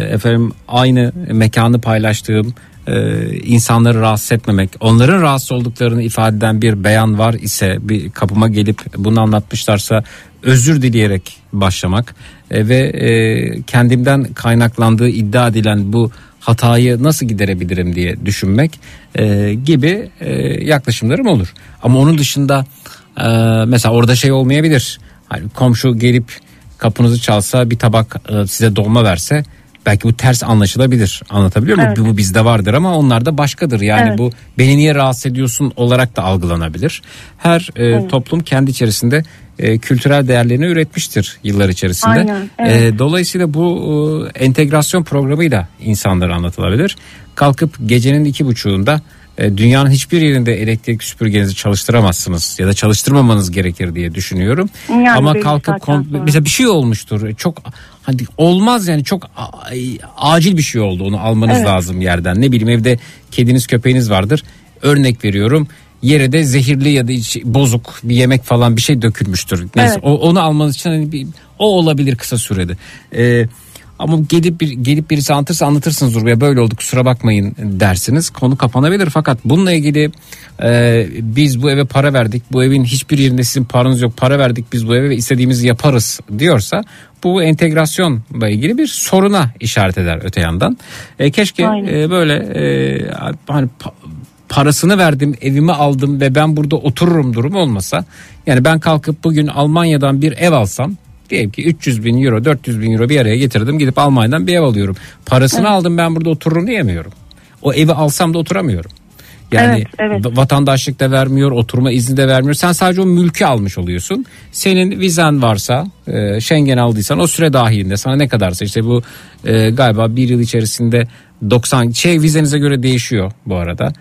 aynı mekanı paylaştığım insanları rahatsız etmemek, onların rahatsız olduklarını ifade eden bir beyan var ise, bir kapıma gelip bunu anlatmışlarsa özür dileyerek başlamak ve kendimden kaynaklandığı iddia edilen bu hatayı nasıl giderebilirim diye düşünmek gibi yaklaşımlarım olur. Ama onun dışında mesela orada şey olmayabilir. Hani komşu gelip kapınızı çalsa bir tabak size dolma verse belki bu ters anlaşılabilir. Anlatabiliyor muyum? Bu bizde vardır ama onlarda başkadır. Yani bu beni niye rahatsız ediyorsun olarak da algılanabilir. Her toplum kendi içerisinde kültürel değerlerini üretmiştir yıllar içerisinde. Aynen, evet. Dolayısıyla bu entegrasyon programıyla insanlara anlatılabilir. Kalkıp gecenin 2.30'unda dünyanın hiçbir yerinde elektrik süpürgenizi çalıştıramazsınınız ya da çalıştırmamanız gerekir diye düşünüyorum. Yani ama kalkıp mesela bir şey olmuştur. Çok hani olmaz yani, çok acil bir şey oldu. Onu almanız lazım yerden. Ne bileyim, evde kediniz köpeğiniz vardır. Örnek veriyorum. Yere de zehirli ya da bozuk bir yemek falan bir şey dökülmüştür. Neyse, onu almanız için hani o olabilir kısa sürede. Ama gelip birisi anlatırsınız Urbi'ye böyle oldu kusura bakmayın dersiniz. Konu kapanabilir, fakat bununla ilgili biz bu eve para verdik. Bu evin hiçbir yerinde sizin paranız yok. Para verdik biz bu eve ve istediğimizi yaparız diyorsa bu entegrasyonla ilgili bir soruna işaret eder öte yandan. Keşke böyle hani parasını verdim, evimi aldım ve ben burada otururum durumu olmasa. Yani ben kalkıp bugün Almanya'dan bir ev alsam, diyelim ki 300 bin euro 400 bin euro bir araya getirdim, gidip Almanya'dan bir ev alıyorum. Parasını aldım, ben burada otururum diyemiyorum. O evi alsam da oturamıyorum. Yani vatandaşlık da vermiyor, oturma izni de vermiyor. Sen sadece o mülkü almış oluyorsun. Senin vizen varsa, Schengen aldıysan o süre dahilinde sana ne kadarsa, işte bu galiba bir yıl içerisinde 90 vizenize göre değişiyor bu arada.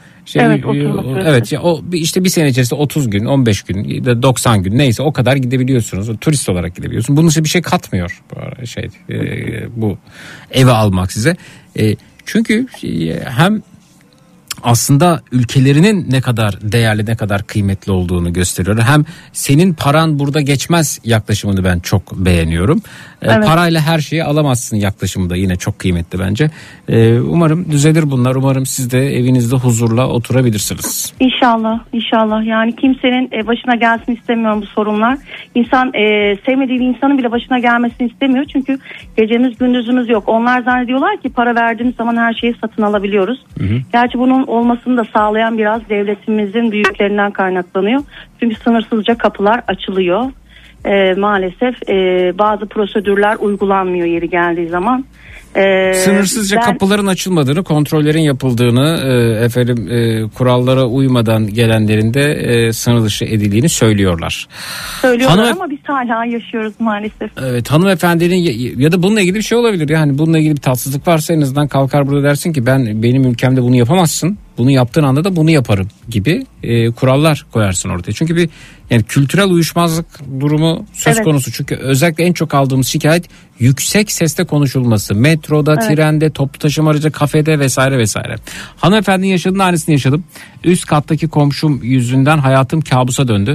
O işte bir sene içerisinde 30 gün, 15 gün ya da 90 gün neyse o kadar gidebiliyorsunuz. Turist olarak gidebiliyorsun. Bunun için bir şey katmıyor bu eve almak size. Çünkü hem aslında ülkelerinin ne kadar değerli, ne kadar kıymetli olduğunu gösteriyor. Hem senin paran burada geçmez yaklaşımını ben çok beğeniyorum. Parayla her şeyi alamazsın yaklaşımı da yine çok kıymetli bence. Umarım düzelir bunlar. Umarım siz de evinizde huzurla oturabilirsiniz. İnşallah. Yani kimsenin başına gelsin istemiyorum bu sorunlar. İnsan sevmediği bir insanın bile başına gelmesini istemiyor. Çünkü gecemiz gündüzümüz yok. Onlar zannediyorlar ki para verdiğimiz zaman her şeyi satın alabiliyoruz. Gerçi bunun olmasını da sağlayan biraz devletimizin büyüklerinden kaynaklanıyor. Çünkü sınırsızca kapılar açılıyor. Maalesef bazı prosedürler uygulanmıyor yeri geldiği zaman. Sınırsızca kapıların açılmadığını, kontrollerin yapıldığını, kurallara uymadan gelenlerin de sınır dışı edildiğini söylüyorlar. Ama biz hala yaşıyoruz maalesef. Evet, hanımefendinin ya da bununla ilgili bir şey olabilir. Yani bununla ilgili bir tatsızlık varsa en azından kalkar burada dersin ki benim ülkemde bunu yapamazsın. Bunu yaptığın anda da bunu yaparım gibi kurallar koyarsın ortaya. Çünkü bir yani kültürel uyuşmazlık durumu söz konusu. Çünkü özellikle en çok aldığımız şikayet yüksek sesle konuşulması. Metroda, trende, toplu taşıma aracı, kafede vesaire vesaire. Hanımefendinin yaşadığının aynısını yaşadım. Üst kattaki komşum yüzünden hayatım kabusa döndü.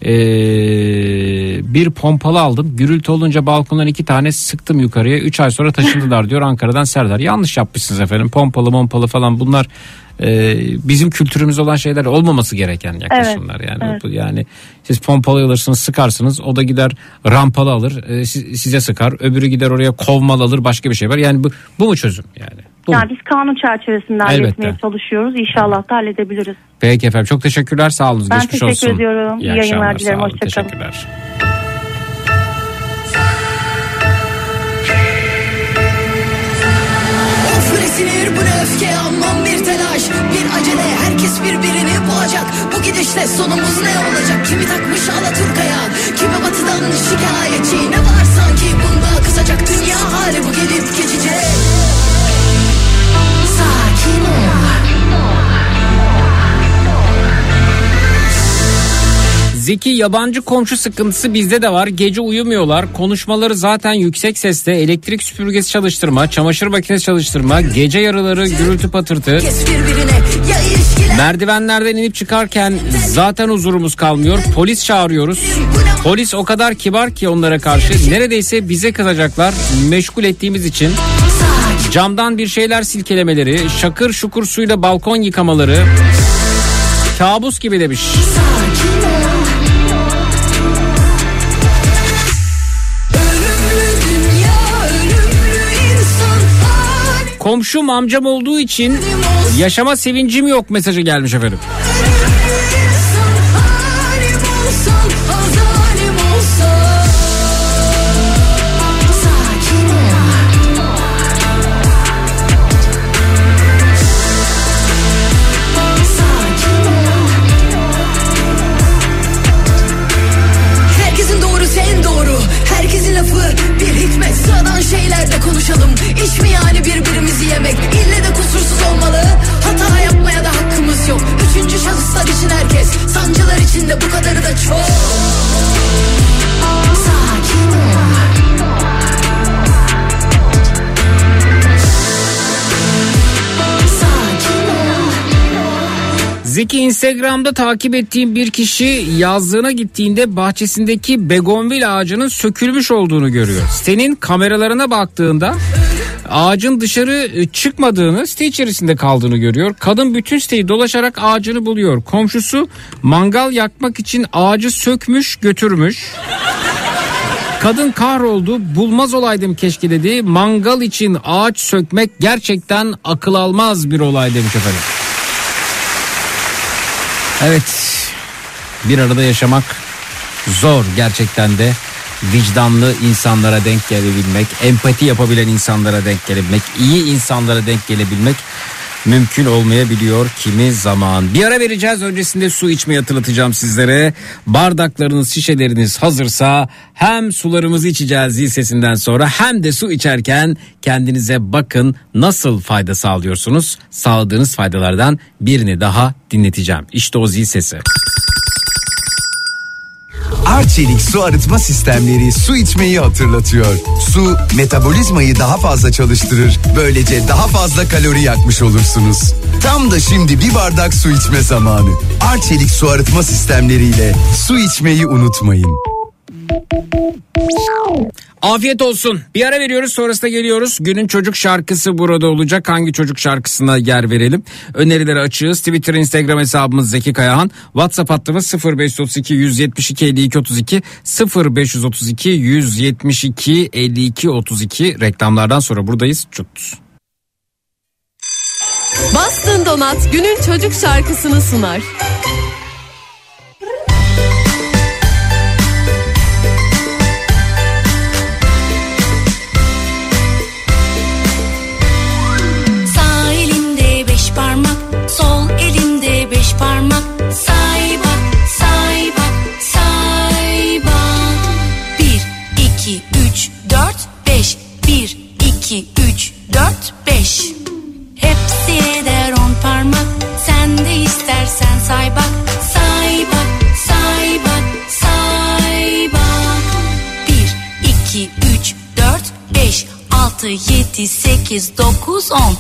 Bir pompalı aldım. Gürültü olunca balkondan 2 tane sıktım yukarıya. 3 ay sonra taşındılar diyor Ankara'dan Serdar. Yanlış yapmışsınız efendim. Pompalı falan bunlar bizim kültürümüz olan şeyler, olmaması gereken yaklaşımlar. Yani siz pompalı alırsınız, sıkarsınız, o da gider rampalı alır, size sıkar, öbürü gider oraya kovmalı alır, başka bir şey var. Yani bu mu çözüm yani? Yani biz kanun çerçevesinde halletmeye çalışıyoruz. İnşallah da halledebiliriz. Peki efendim, çok teşekkürler, sağ olun. Ben geçmiş teşekkür olsun. ediyorum. İyi yayınlar dilerim. Hoşçakalın. Teşekkürler. Sinir, bu ne öfke, aman bir telaş, bir acele, herkes birbirini boğacak. Bu gidişle sonumuz ne olacak? Kimi takmış Alaturka'ya, kimi batıdan şikayetçi. Ne var sanki bunda kızacak, dünya hali bu gelip geçecek. Sakin ol. Zeki, yabancı komşu sıkıntısı bizde de var. Gece uyumuyorlar. Konuşmaları zaten yüksek sesle. Elektrik süpürgesi çalıştırma, çamaşır makinesi çalıştırma, gece yarıları gürültü patırtı. Merdivenlerden inip çıkarken zaten huzurumuz kalmıyor. Polis çağırıyoruz. Polis o kadar kibar ki onlara karşı. Neredeyse bize kızacaklar meşgul ettiğimiz için. Camdan bir şeyler silkelemeleri, şakır şukur suyla balkon yıkamaları. Kabus gibi demiş. Komşum amcam olduğu için yaşama sevincim yok mesajı gelmiş efendim. Herkesin doğrusu en doğru. Herkesin lafı bir hikmet. Sıradan şeylerde konuşalım. İş mi yani birbirimizi yemek? İlle de kusursuz olmalı. Hata yapmaya da hakkımız yok. Üçüncü şahıslar için herkes. Sancılar içinde bu kadarı da çok. Sakin ol. Zeki, Instagram'da takip ettiğim bir kişi yazlığına gittiğinde bahçesindeki begonvil ağacının sökülmüş olduğunu görüyor. Sitenin kameralarına baktığında ağacın dışarı çıkmadığını, site içerisinde kaldığını görüyor. Kadın bütün siteyi dolaşarak ağacını buluyor. Komşusu mangal yakmak için ağacı sökmüş, götürmüş. Kadın kahroldu, bulmaz olaydım keşke dedi. Mangal için ağaç sökmek gerçekten akıl almaz bir olay demiş efendim. Evet, bir arada yaşamak zor gerçekten de. Vicdanlı insanlara denk gelebilmek, empati yapabilen insanlara denk gelebilmek, iyi insanlara denk gelebilmek mümkün olmayabiliyor kimi zaman. Bir ara vereceğiz, öncesinde su içmeyi hatırlatacağım sizlere. Bardaklarınız, şişeleriniz hazırsa hem sularımızı içeceğiz zil sesinden sonra, hem de su içerken kendinize bakın, nasıl fayda sağlıyorsunuz. Sağladığınız faydalardan birini daha dinleteceğim. İşte o zil sesi. Arçelik su arıtma sistemleri su içmeyi hatırlatıyor. Su metabolizmayı daha fazla çalıştırır. Böylece daha fazla kalori yakmış olursunuz. Tam da şimdi bir bardak su içme zamanı. Arçelik su arıtma sistemleriyle su içmeyi unutmayın. Afiyet olsun. Bir ara veriyoruz, sonrasında geliyoruz. Günün çocuk şarkısı burada olacak. Hangi çocuk şarkısına yer verelim? Önerileri açığız. Twitter, Instagram hesabımız Zeki Kayahan. WhatsApp hattımız 0532 172 52 32 0532 172 52 32. Reklamlardan sonra buradayız. Çut. Boston Donat günün çocuk şarkısını sunar. Sol elimde 5 parmak, say bak, say bak, say bak. 1, 2, 3, 4, 5. 1, 2, 3, 4, 5. Hepsi eder 10 parmak, sen 8, 9, 10.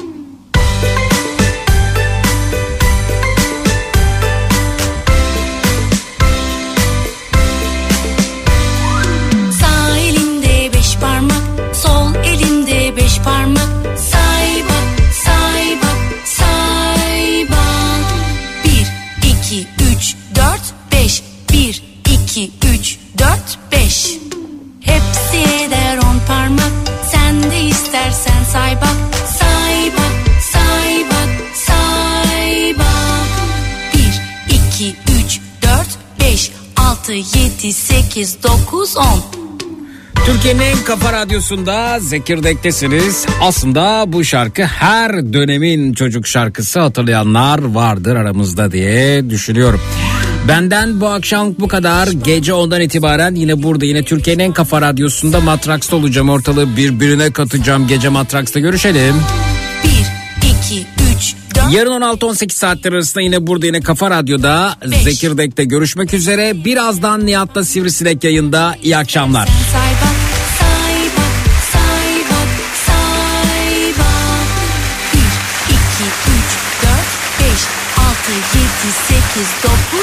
Sağ elimde 5 parmak, sol elimde 5 parmak. Say bak, say bak, say bak. 1, 2, 3, 4, 5. 1, 2, 3, 4, 5. Hepsi eder 10 parmak. Sen de istersen say bak. Say bak, say bak, say bak. 1, 2, 3, 4, 5, 6, 7, 8, 9, 10. Türkiye'nin en kafa radyosunda Zekirdek'tesiniz. Aslında bu şarkı her dönemin çocuk şarkısı, hatırlayanlar vardır aramızda diye düşünüyorum. Benden bu akşam bu kadar. Gece 10'dan itibaren yine burada, yine Türkiye'nin en kafa radyosunda Matraks'ta olacağım. Ortalığı birbirine katacağım. Gece Matraks'ta görüşelim. 1, 2, 3, 4. Yarın 16-18 saatler arasında yine burada, yine Kafa Radyo'da Zekirdek'te görüşmek üzere. Birazdan Nihat'la Sivrisinek yayında. İyi akşamlar. Say bak, say bak, say bak, say bak. 1, 2, 3, 4, 5, 6, 7, 8, 9.